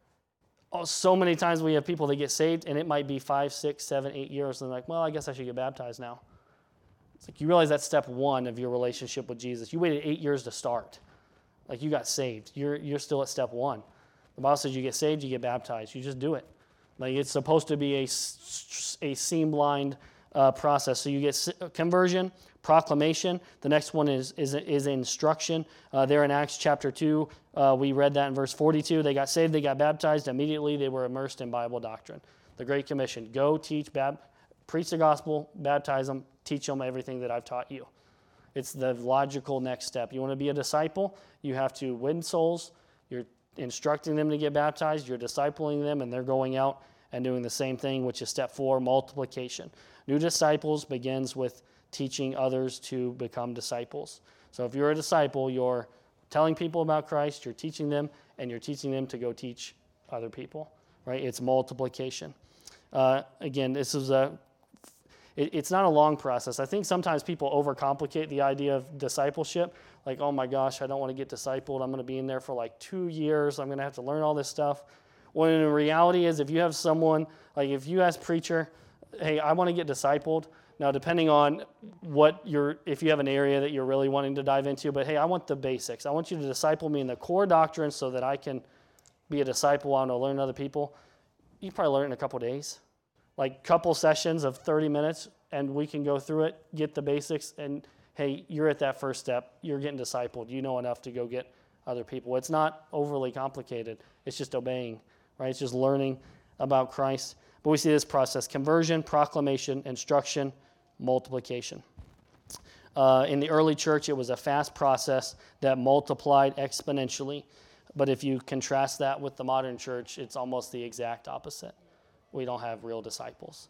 Oh, so many times we have people that get saved, and it might be five, six, seven, eight years, and they're like, well, I guess I should get baptized now. It's like you realize that's step one of your relationship with Jesus. You waited eight years to start. Like you got saved. You're you're still at step one. The Bible says you get saved, you get baptized. You just do it. Like it's supposed to be a, a seam-lined uh, process. So you get conversion, proclamation. The next one is is, is instruction. Uh, there in Acts chapter two, uh, we read that in verse forty-two. They got saved, they got baptized. Immediately they were immersed in Bible doctrine. The Great Commission. Go teach, bab- preach the gospel, baptize them, teach them everything that I've taught you. It's the logical next step. You want to be a disciple, you have to win souls. You're instructing them to get baptized. You're discipling them, and they're going out and doing the same thing, which is step four, multiplication. New disciples begins with teaching others to become disciples. So if you're a disciple, you're telling people about Christ, you're teaching them, and you're teaching them to go teach other people, right? It's multiplication. Uh, again, this is a, it, it's not a long process. I think sometimes people overcomplicate the idea of discipleship. Like, oh my gosh, I don't want to get discipled. I'm going to be in there for like two years. I'm going to have to learn all this stuff. When in reality is, if you have someone, like if you ask preacher, hey, I want to get discipled. Now, depending on what you're, if you have an area that you're really wanting to dive into, but hey, I want the basics. I want you to disciple me in the core doctrine so that I can be a disciple. I want to learn other people. You probably learn it in a couple days, like couple sessions of thirty minutes, and we can go through it, get the basics, and hey, you're at that first step. You're getting discipled. You know enough to go get other people. It's not overly complicated. It's just obeying, right? It's just learning about Christ. But we see this process: conversion, proclamation, instruction, multiplication. Uh, in the early church, it was a fast process that multiplied exponentially. But if you contrast that with the modern church, it's almost the exact opposite. We don't have real disciples.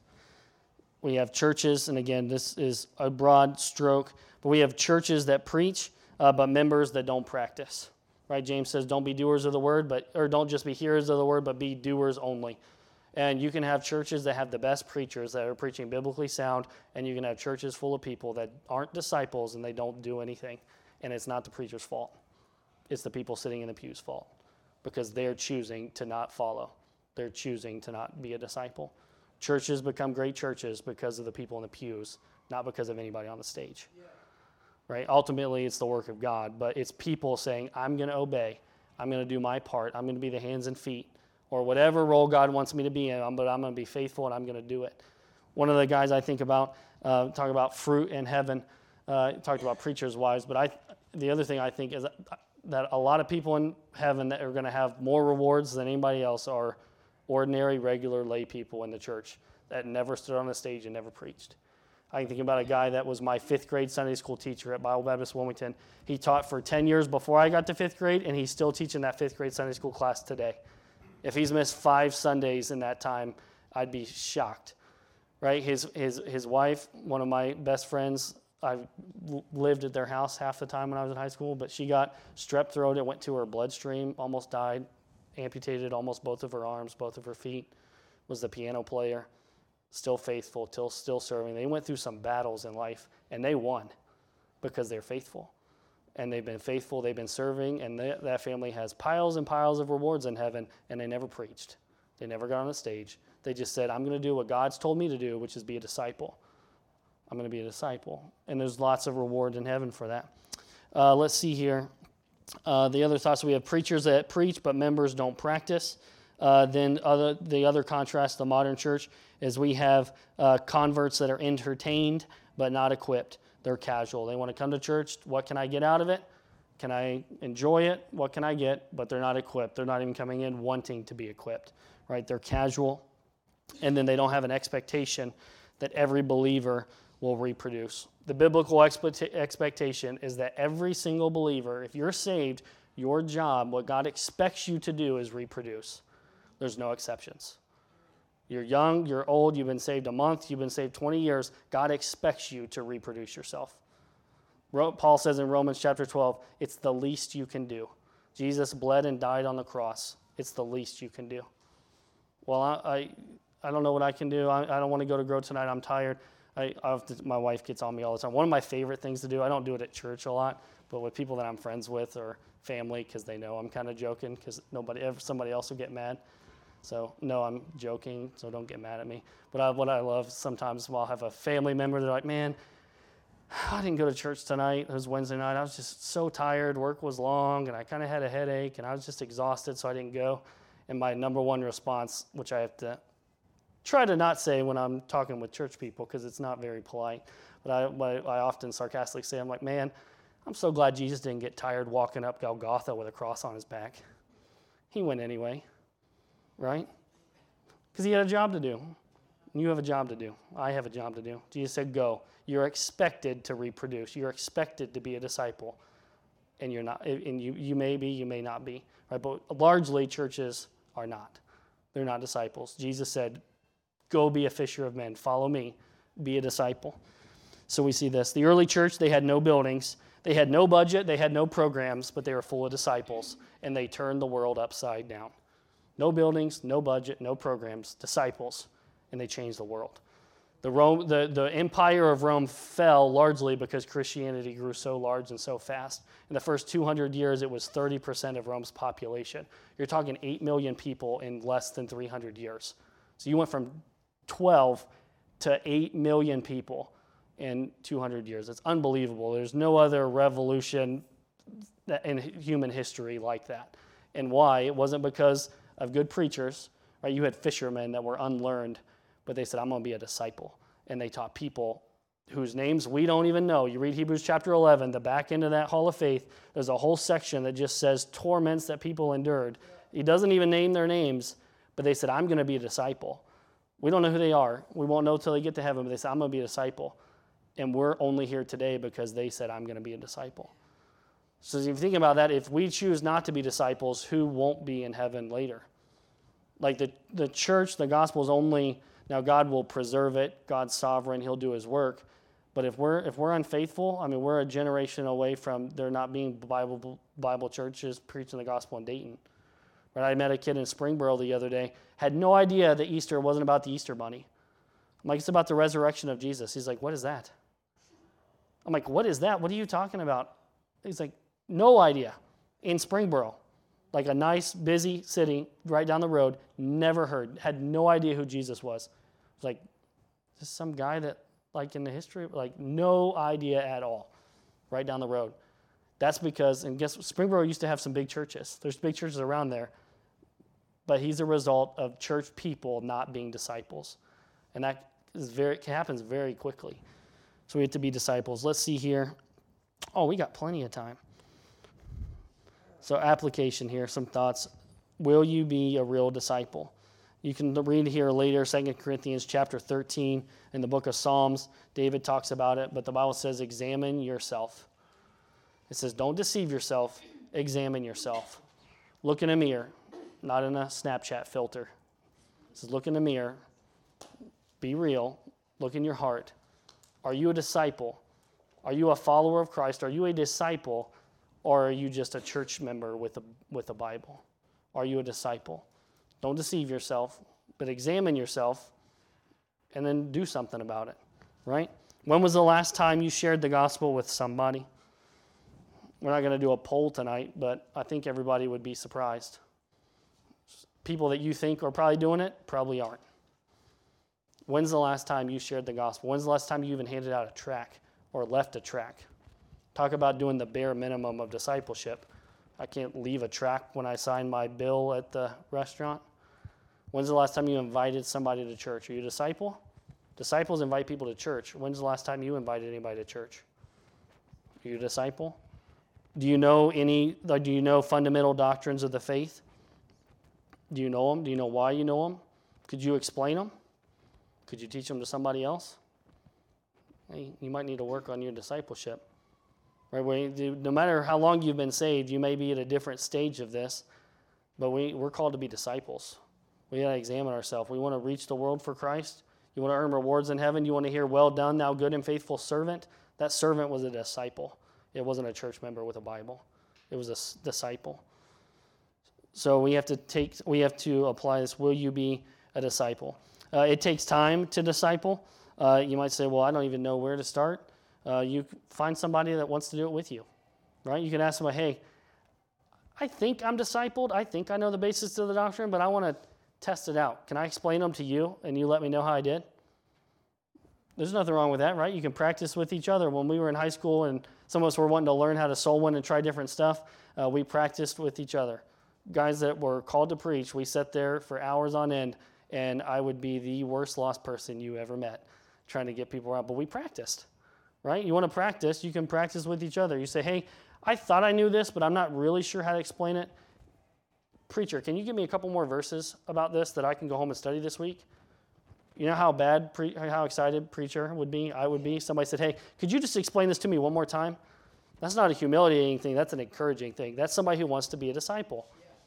We have churches, and again, this is a broad stroke, but we have churches that preach, uh, but members that don't practice. Right? James says, don't be doers of the word, but or don't just be hearers of the word, but be doers only. And you can have churches that have the best preachers that are preaching biblically sound, and you can have churches full of people that aren't disciples and they don't do anything. And it's not the preacher's fault. It's the people sitting in the pew's fault, because they're choosing to not follow. They're choosing to not be a disciple. Churches become great churches because of the people in the pews, not because of anybody on the stage. Yeah. Right? Ultimately, it's the work of God, but it's people saying, I'm going to obey. I'm going to do my part. I'm going to be the hands and feet, or whatever role God wants me to be in, but I'm going to be faithful and I'm going to do it. One of the guys I think about, uh, talk about fruit in heaven, uh, talked about preachers' wives, but I, the other thing I think is that a lot of people in heaven that are going to have more rewards than anybody else are ordinary, regular lay people in the church that never stood on the stage and never preached. I can think about a guy that was my fifth grade Sunday school teacher at Bible Baptist Wilmington. He taught for ten years before I got to fifth grade, and he's still teaching that fifth grade Sunday school class today. If he's missed five Sundays in that time, I'd be shocked. Right? His his his wife, one of my best friends, I lived at their house half the time when I was in high school, but she got strep throat. It went to her bloodstream, almost died, amputated almost both of her arms, both of her feet, was the piano player, still faithful, still, still serving. They went through some battles in life, and they won because they're faithful. And they've been faithful, they've been serving, and they, that family has piles and piles of rewards in heaven, and they never preached. They never got on a stage. They just said, I'm going to do what God's told me to do, which is be a disciple. I'm going to be a disciple. And there's lots of reward in heaven for that. Uh, let's see here. Uh, the other thoughts, we have preachers that preach, but members don't practice. Uh, then other, the other contrast, the modern church, is we have uh, converts that are entertained, but not equipped. They're casual. They want to come to church. What can I get out of it? Can I enjoy it? What can I get? But they're not equipped. They're not even coming in wanting to be equipped, right? They're casual. And then they don't have an expectation that every believer will reproduce. The biblical expect- expectation is that every single believer, if you're saved, your job, what God expects you to do is reproduce. There's no exceptions. You're young, you're old, you've been saved a month, you've been saved twenty years. God expects you to reproduce yourself. Paul says in Romans chapter twelve, it's the least you can do. Jesus bled and died on the cross. It's the least you can do. Well, I I, I don't know what I can do. I, I don't want to go to Grow tonight. I'm tired. I, I have to, my wife gets on me all the time. One of my favorite things to do, I don't do it at church a lot, but with people that I'm friends with or family, because they know I'm kind of joking, because nobody, somebody else will get mad. So, no, I'm joking, so don't get mad at me. But I, what I love sometimes, while I have a family member, they're like, man, I didn't go to church tonight. It was Wednesday night. I was just so tired. Work was long, and I kind of had a headache, and I was just exhausted, so I didn't go. And my number one response, which I have to try to not say when I'm talking with church people, because it's not very polite, but I, I often sarcastically say, I'm like, man, I'm so glad Jesus didn't get tired walking up Golgotha with a cross on his back. He went anyway. Right? Because he had a job to do. You have a job to do. I have a job to do. Jesus said, go. You're expected to reproduce. You're expected to be a disciple. And you're not. And you, you may be, you may not be. Right? But largely, churches are not. They're not disciples. Jesus said, go be a fisher of men. Follow me. Be a disciple. So we see this. The early church, they had no buildings. They had no budget. They had no programs, but they were full of disciples, and they turned the world upside down. No buildings, no budget, no programs, disciples, and they changed the world. The, Rome, the, the empire of Rome fell largely because Christianity grew so large and so fast. In the first two hundred years, it was thirty percent of Rome's population. You're talking eight million people in less than three hundred years. So you went from twelve to eight million people in two hundred years. It's unbelievable. There's no other revolution in human history like that. And why? It wasn't because of good preachers. Right? You had fishermen that were unlearned, but they said, I'm going to be a disciple. And they taught people whose names we don't even know. You read Hebrews chapter eleven, the back end of that hall of faith, there's a whole section that just says torments that people endured. He doesn't even name their names, but they said, I'm going to be a disciple. We don't know who they are. We won't know until they get to heaven, but they said, I'm going to be a disciple. And we're only here today because they said, I'm going to be a disciple. So if you think about that, if we choose not to be disciples, who won't be in heaven later? Like the, the church, the gospel is only, now God will preserve it. God's sovereign. He'll do his work. But if we're if we're unfaithful, I mean, we're a generation away from there not being Bible Bible churches preaching the gospel in Dayton. Right? I met a kid in Springboro the other day, had no idea that Easter wasn't about the Easter bunny. I'm like, it's about the resurrection of Jesus. He's like, what is that? I'm like, what is that? What are you talking about? He's like, no idea. In Springboro, like a nice, busy city right down the road, never heard, had no idea who Jesus was. It's like, just some guy that, like in the history, like no idea at all, right down the road. That's because, and guess what, Springboro used to have some big churches. There's big churches around there, but he's a result of church people not being disciples. And that is very happens very quickly. So we have to be disciples. Let's see here. Oh, we got plenty of time. So application here, some thoughts. Will you be a real disciple? You can read here later, Second Corinthians chapter thirteen, in the book of Psalms. David talks about it, but the Bible says, examine yourself. It says, don't deceive yourself, examine yourself. Look in a mirror, not in a Snapchat filter. It says, look in the mirror, be real, look in your heart. Are you a disciple? Are you a follower of Christ? Are you a disciple, or are you just a church member with a, with a Bible? Are you a disciple? Don't deceive yourself, but examine yourself and then do something about it, right? When was the last time you shared the gospel with somebody? We're not going to do a poll tonight, but I think everybody would be surprised. People that you think are probably doing it probably aren't. When's the last time you shared the gospel? When's the last time you even handed out a tract or left a tract? Talk about doing the bare minimum of discipleship. I can't leave a tract when I sign my bill at the restaurant. When's the last time you invited somebody to church? Are you a disciple? Disciples invite people to church. When's the last time you invited anybody to church? Are you a disciple? Do you know any, like, do you know fundamental doctrines of the faith? Do you know them? Do you know why you know them? Could you explain them? Could you teach them to somebody else? Hey, you might need to work on your discipleship. Right? We, no matter how long you've been saved, you may be at a different stage of this, but we, we're called to be disciples. We got to examine ourselves. We want to reach the world for Christ. You want to earn rewards in heaven. You want to hear, well done, thou good and faithful servant. That servant was a disciple. It wasn't a church member with a Bible. It was a disciple. So we have to take, we have to apply this. Will you be a disciple? Uh, it takes time to disciple. Uh, you might say, well, I don't even know where to start. Uh, you find somebody that wants to do it with you, right? You can ask them, hey, I think I'm discipled. I think I know the basics of the doctrine, but I want to test it out. Can I explain them to you, and you let me know how I did? There's nothing wrong with that, right? You can practice with each other. When we were in high school and some of us were wanting to learn how to soul win and try different stuff, uh, we practiced with each other. Guys that were called to preach, we sat there for hours on end, and I would be the worst lost person you ever met trying to get people around. But we practiced, right? You want to practice, you can practice with each other. You say, hey, I thought I knew this, but I'm not really sure how to explain it. Preacher, can you give me a couple more verses about this that I can go home and study this week? You know how bad, pre- how excited preacher would be, I would be? Somebody said, hey, could you just explain this to me one more time? That's not a humiliating thing. That's an encouraging thing. That's somebody who wants to be a disciple.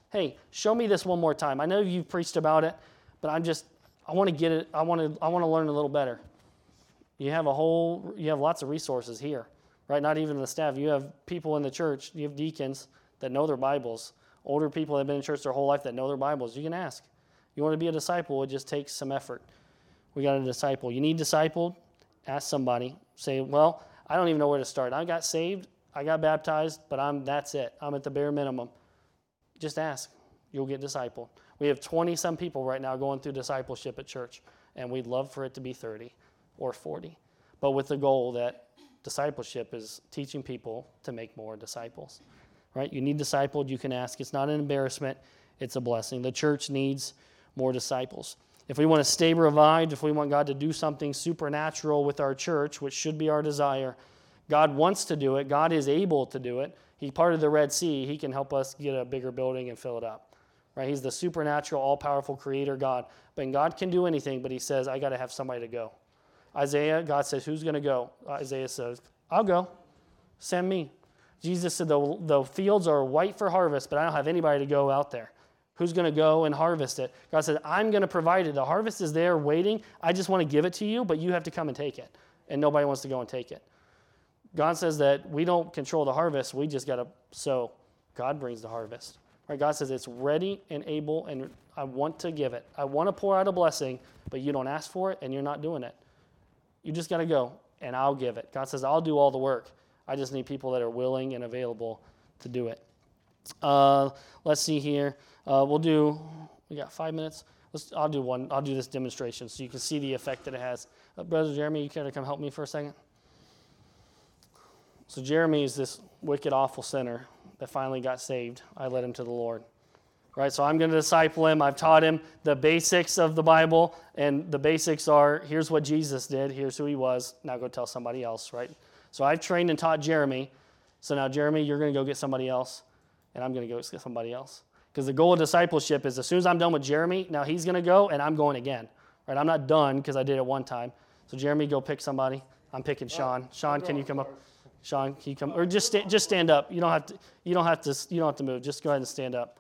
hey, show me this one more time. I know you've preached about it, but I'm just, I want to get it, I want to, I want to learn a little better. You have a whole, you have lots of resources here, right? Not even the staff. You have people in the church, you have deacons that know their Bibles, older people that have been in church their whole life that know their Bibles. You can ask. You want to be a disciple, it just takes some effort. We got a disciple. You need discipled, ask somebody. Say, well, I don't even know where to start. I got saved, I got baptized, but I'm that's it. I'm at the bare minimum. Just ask. You'll get discipled. We have twenty-some people right now going through discipleship at church, and we'd love for it to be thirty or forty, but with the goal that discipleship is teaching people to make more disciples, right? You need discipled, you can ask. It's not an embarrassment, it's a blessing. The church needs more disciples. If we want to stay revived, if we want God to do something supernatural with our church, which should be our desire, God wants to do it. God is able to do it. He parted the Red Sea. He can help us get a bigger building and fill it up. Right? He's the supernatural, all-powerful creator God. But God can do anything, but he says, I got to have somebody to go. Isaiah, God says, who's going to go? Isaiah says, I'll go. Send me. Jesus said, the, the fields are white for harvest, but I don't have anybody to go out there. Who's going to go and harvest it? God said, I'm going to provide it. The harvest is there waiting. I just want to give it to you, but you have to come and take it. And nobody wants to go and take it. God says that we don't control the harvest. We just got to sow. God brings the harvest. Right? God says it's ready and able, and I want to give it. I want to pour out a blessing, but you don't ask for it, and you're not doing it. You just got to go, and I'll give it. God says, I'll do all the work. I just need people that are willing and available to do it. Uh, let's see here. Uh, we'll do, we got five minutes. Let's, I'll do one. I'll do this demonstration so you can see the effect that it has. Uh, Brother Jeremy, you care to come help me for a second? So Jeremy is this wicked, awful sinner that finally got saved. I led him to the Lord. Right, so I'm going to disciple him. I've taught him the basics of the Bible, and the basics are, here's what Jesus did, here's who he was, now go tell somebody else, right? So I've trained and taught Jeremy. So now, Jeremy, you're going to go get somebody else, and I'm going to go get somebody else. Because the goal of discipleship is as soon as I'm done with Jeremy, now he's going to go, and I'm going again. Right? I'm not done because I did it one time. So Jeremy, go pick somebody. I'm picking Sean. Sean, can you come up? Sean, can you come? Or just sta- just stand up. You don't have to. You don't have to. You don't have to move. Just go ahead and stand up.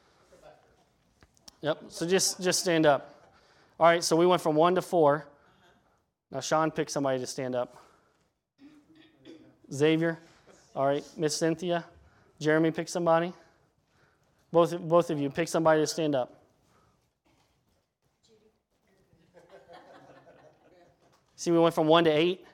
Yep. So just just stand up. All right. So we went from one to four. Now Sean, pick somebody to stand up. Xavier. All right. Miss Cynthia. Jeremy, pick somebody. Both both of you, pick somebody to stand up. See, we went from one to eight.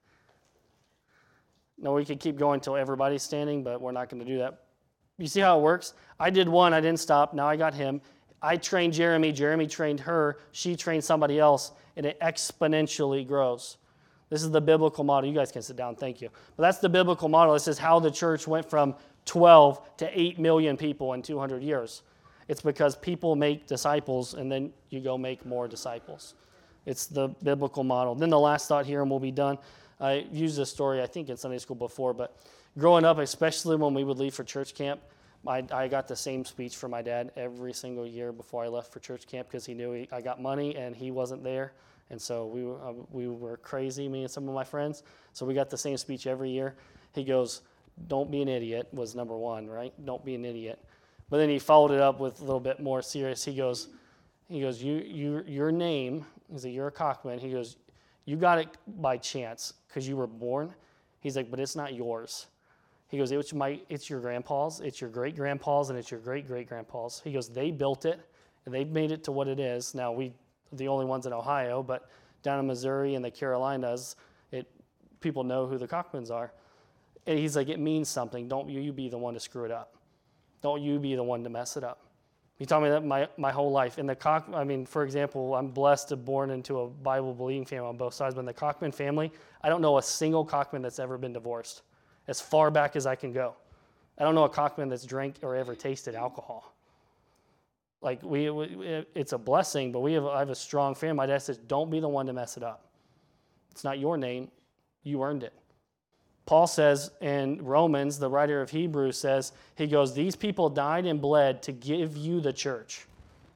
No, we could keep going until everybody's standing, but we're not going to do that. You see how it works? I did one, I didn't stop. Now I got him. I trained Jeremy. Jeremy trained her. She trained somebody else, and it exponentially grows. This is the biblical model. You guys can sit down. Thank you. But that's the biblical model. This is how the church went from twelve to eight million people in two hundred years. It's because people make disciples, and then you go make more disciples. It's the biblical model. Then the last thought here, and we'll be done. I used this story, I think, in Sunday school before, but growing up, especially when we would leave for church camp, I, I got the same speech from my dad every single year before I left for church camp because he knew he, I got money and he wasn't there. And so we, uh, we were crazy, me and some of my friends. So we got the same speech every year. He goes, don't be an idiot was number one, right? Don't be an idiot. But then he followed it up with a little bit more serious. He goes, he goes, you, you, your name, he said, you're a Cockman. He goes, you got it by chance because you were born. He's like, but it's not yours. He goes, it's, my, it's your grandpa's, it's your great-grandpa's, and it's your great-great-grandpa's. He goes, they built it, and they've made it to what it is. Now, we are the only ones in Ohio, but down in Missouri and the Carolinas, it people know who the Cockmans are. And he's like, it means something. Don't you be the one to screw it up. Don't you be the one to mess it up. He taught me that my, my whole life. In the Cock, I mean, for example, I'm blessed to born into a Bible-believing family on both sides. But in the Cockman family, I don't know a single Cockman that's ever been divorced, as far back as I can go. I don't know a Cockman that's drank or ever tasted alcohol. Like, we, we it's a blessing, but we have, I have a strong family. My dad says, don't be the one to mess it up. It's not your name. You earned it. Paul says in Romans, the writer of Hebrews says, he goes, these people died and bled to give you the church.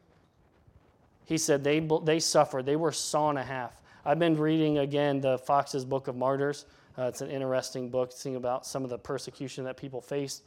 He said they they suffered. They were saw in a half. I've been reading, again, the Fox's Book of Martyrs. Uh, it's an interesting book, seeing about some of the persecution that people faced.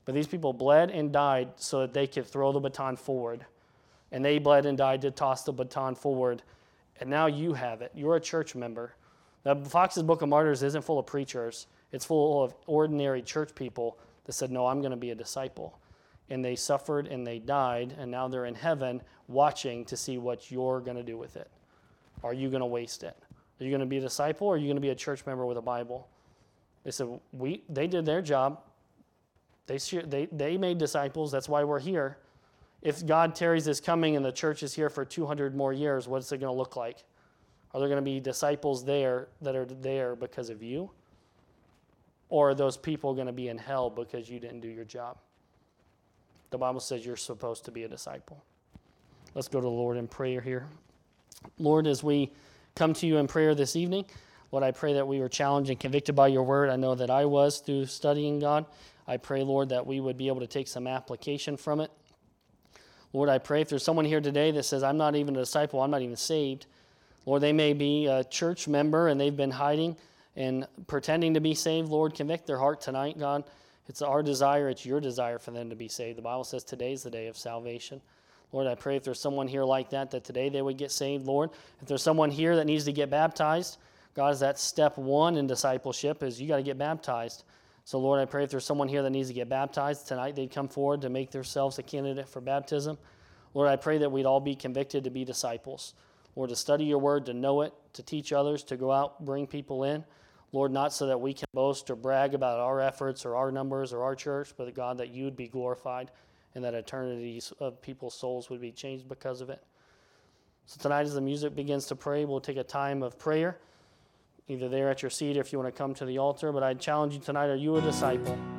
But these people bled and died so that they could throw the baton forward. And they bled and died to toss the baton forward. And now you have it. You're a church member. Now, Fox's Book of Martyrs isn't full of preachers. It's full of ordinary church people that said, no, I'm going to be a disciple. And they suffered and they died, and now they're in heaven watching to see what you're going to do with it. Are you going to waste it? Are you going to be a disciple, or are you going to be a church member with a Bible? They said, we, they did their job. They, they, they made disciples. That's why we're here. If God tarries his coming and the church is here for two hundred more years, what's it going to look like? Are there going to be disciples there that are there because of you? Or are those people going to be in hell because you didn't do your job? The Bible says you're supposed to be a disciple. Let's go to the Lord in prayer here. Lord, as we come to you in prayer this evening, Lord, I pray that we were challenged and convicted by your word. I know that I was through studying, God. I pray, Lord, that we would be able to take some application from it. Lord, I pray if there's someone here today that says, I'm not even a disciple, I'm not even saved. Lord, they may be a church member and they've been hiding and pretending to be saved. Lord, convict their heart tonight, God. It's our desire, it's your desire for them to be saved. The Bible says today's the day of salvation. Lord, I pray if there's someone here like that, that today they would get saved, Lord. If there's someone here that needs to get baptized, God, is that step one in discipleship is you got to get baptized. So, Lord, I pray if there's someone here that needs to get baptized tonight, they'd come forward to make themselves a candidate for baptism. Lord, I pray that we'd all be convicted to be disciples. Lord, to study your word, to know it, to teach others, to go out, bring people in. Lord, not so that we can boast or brag about our efforts or our numbers or our church, but God, that you would be glorified and that eternities of people's souls would be changed because of it. So tonight as the music begins to pray, we'll take a time of prayer, either there at your seat or if you want to come to the altar. But I challenge you tonight, are you a disciple?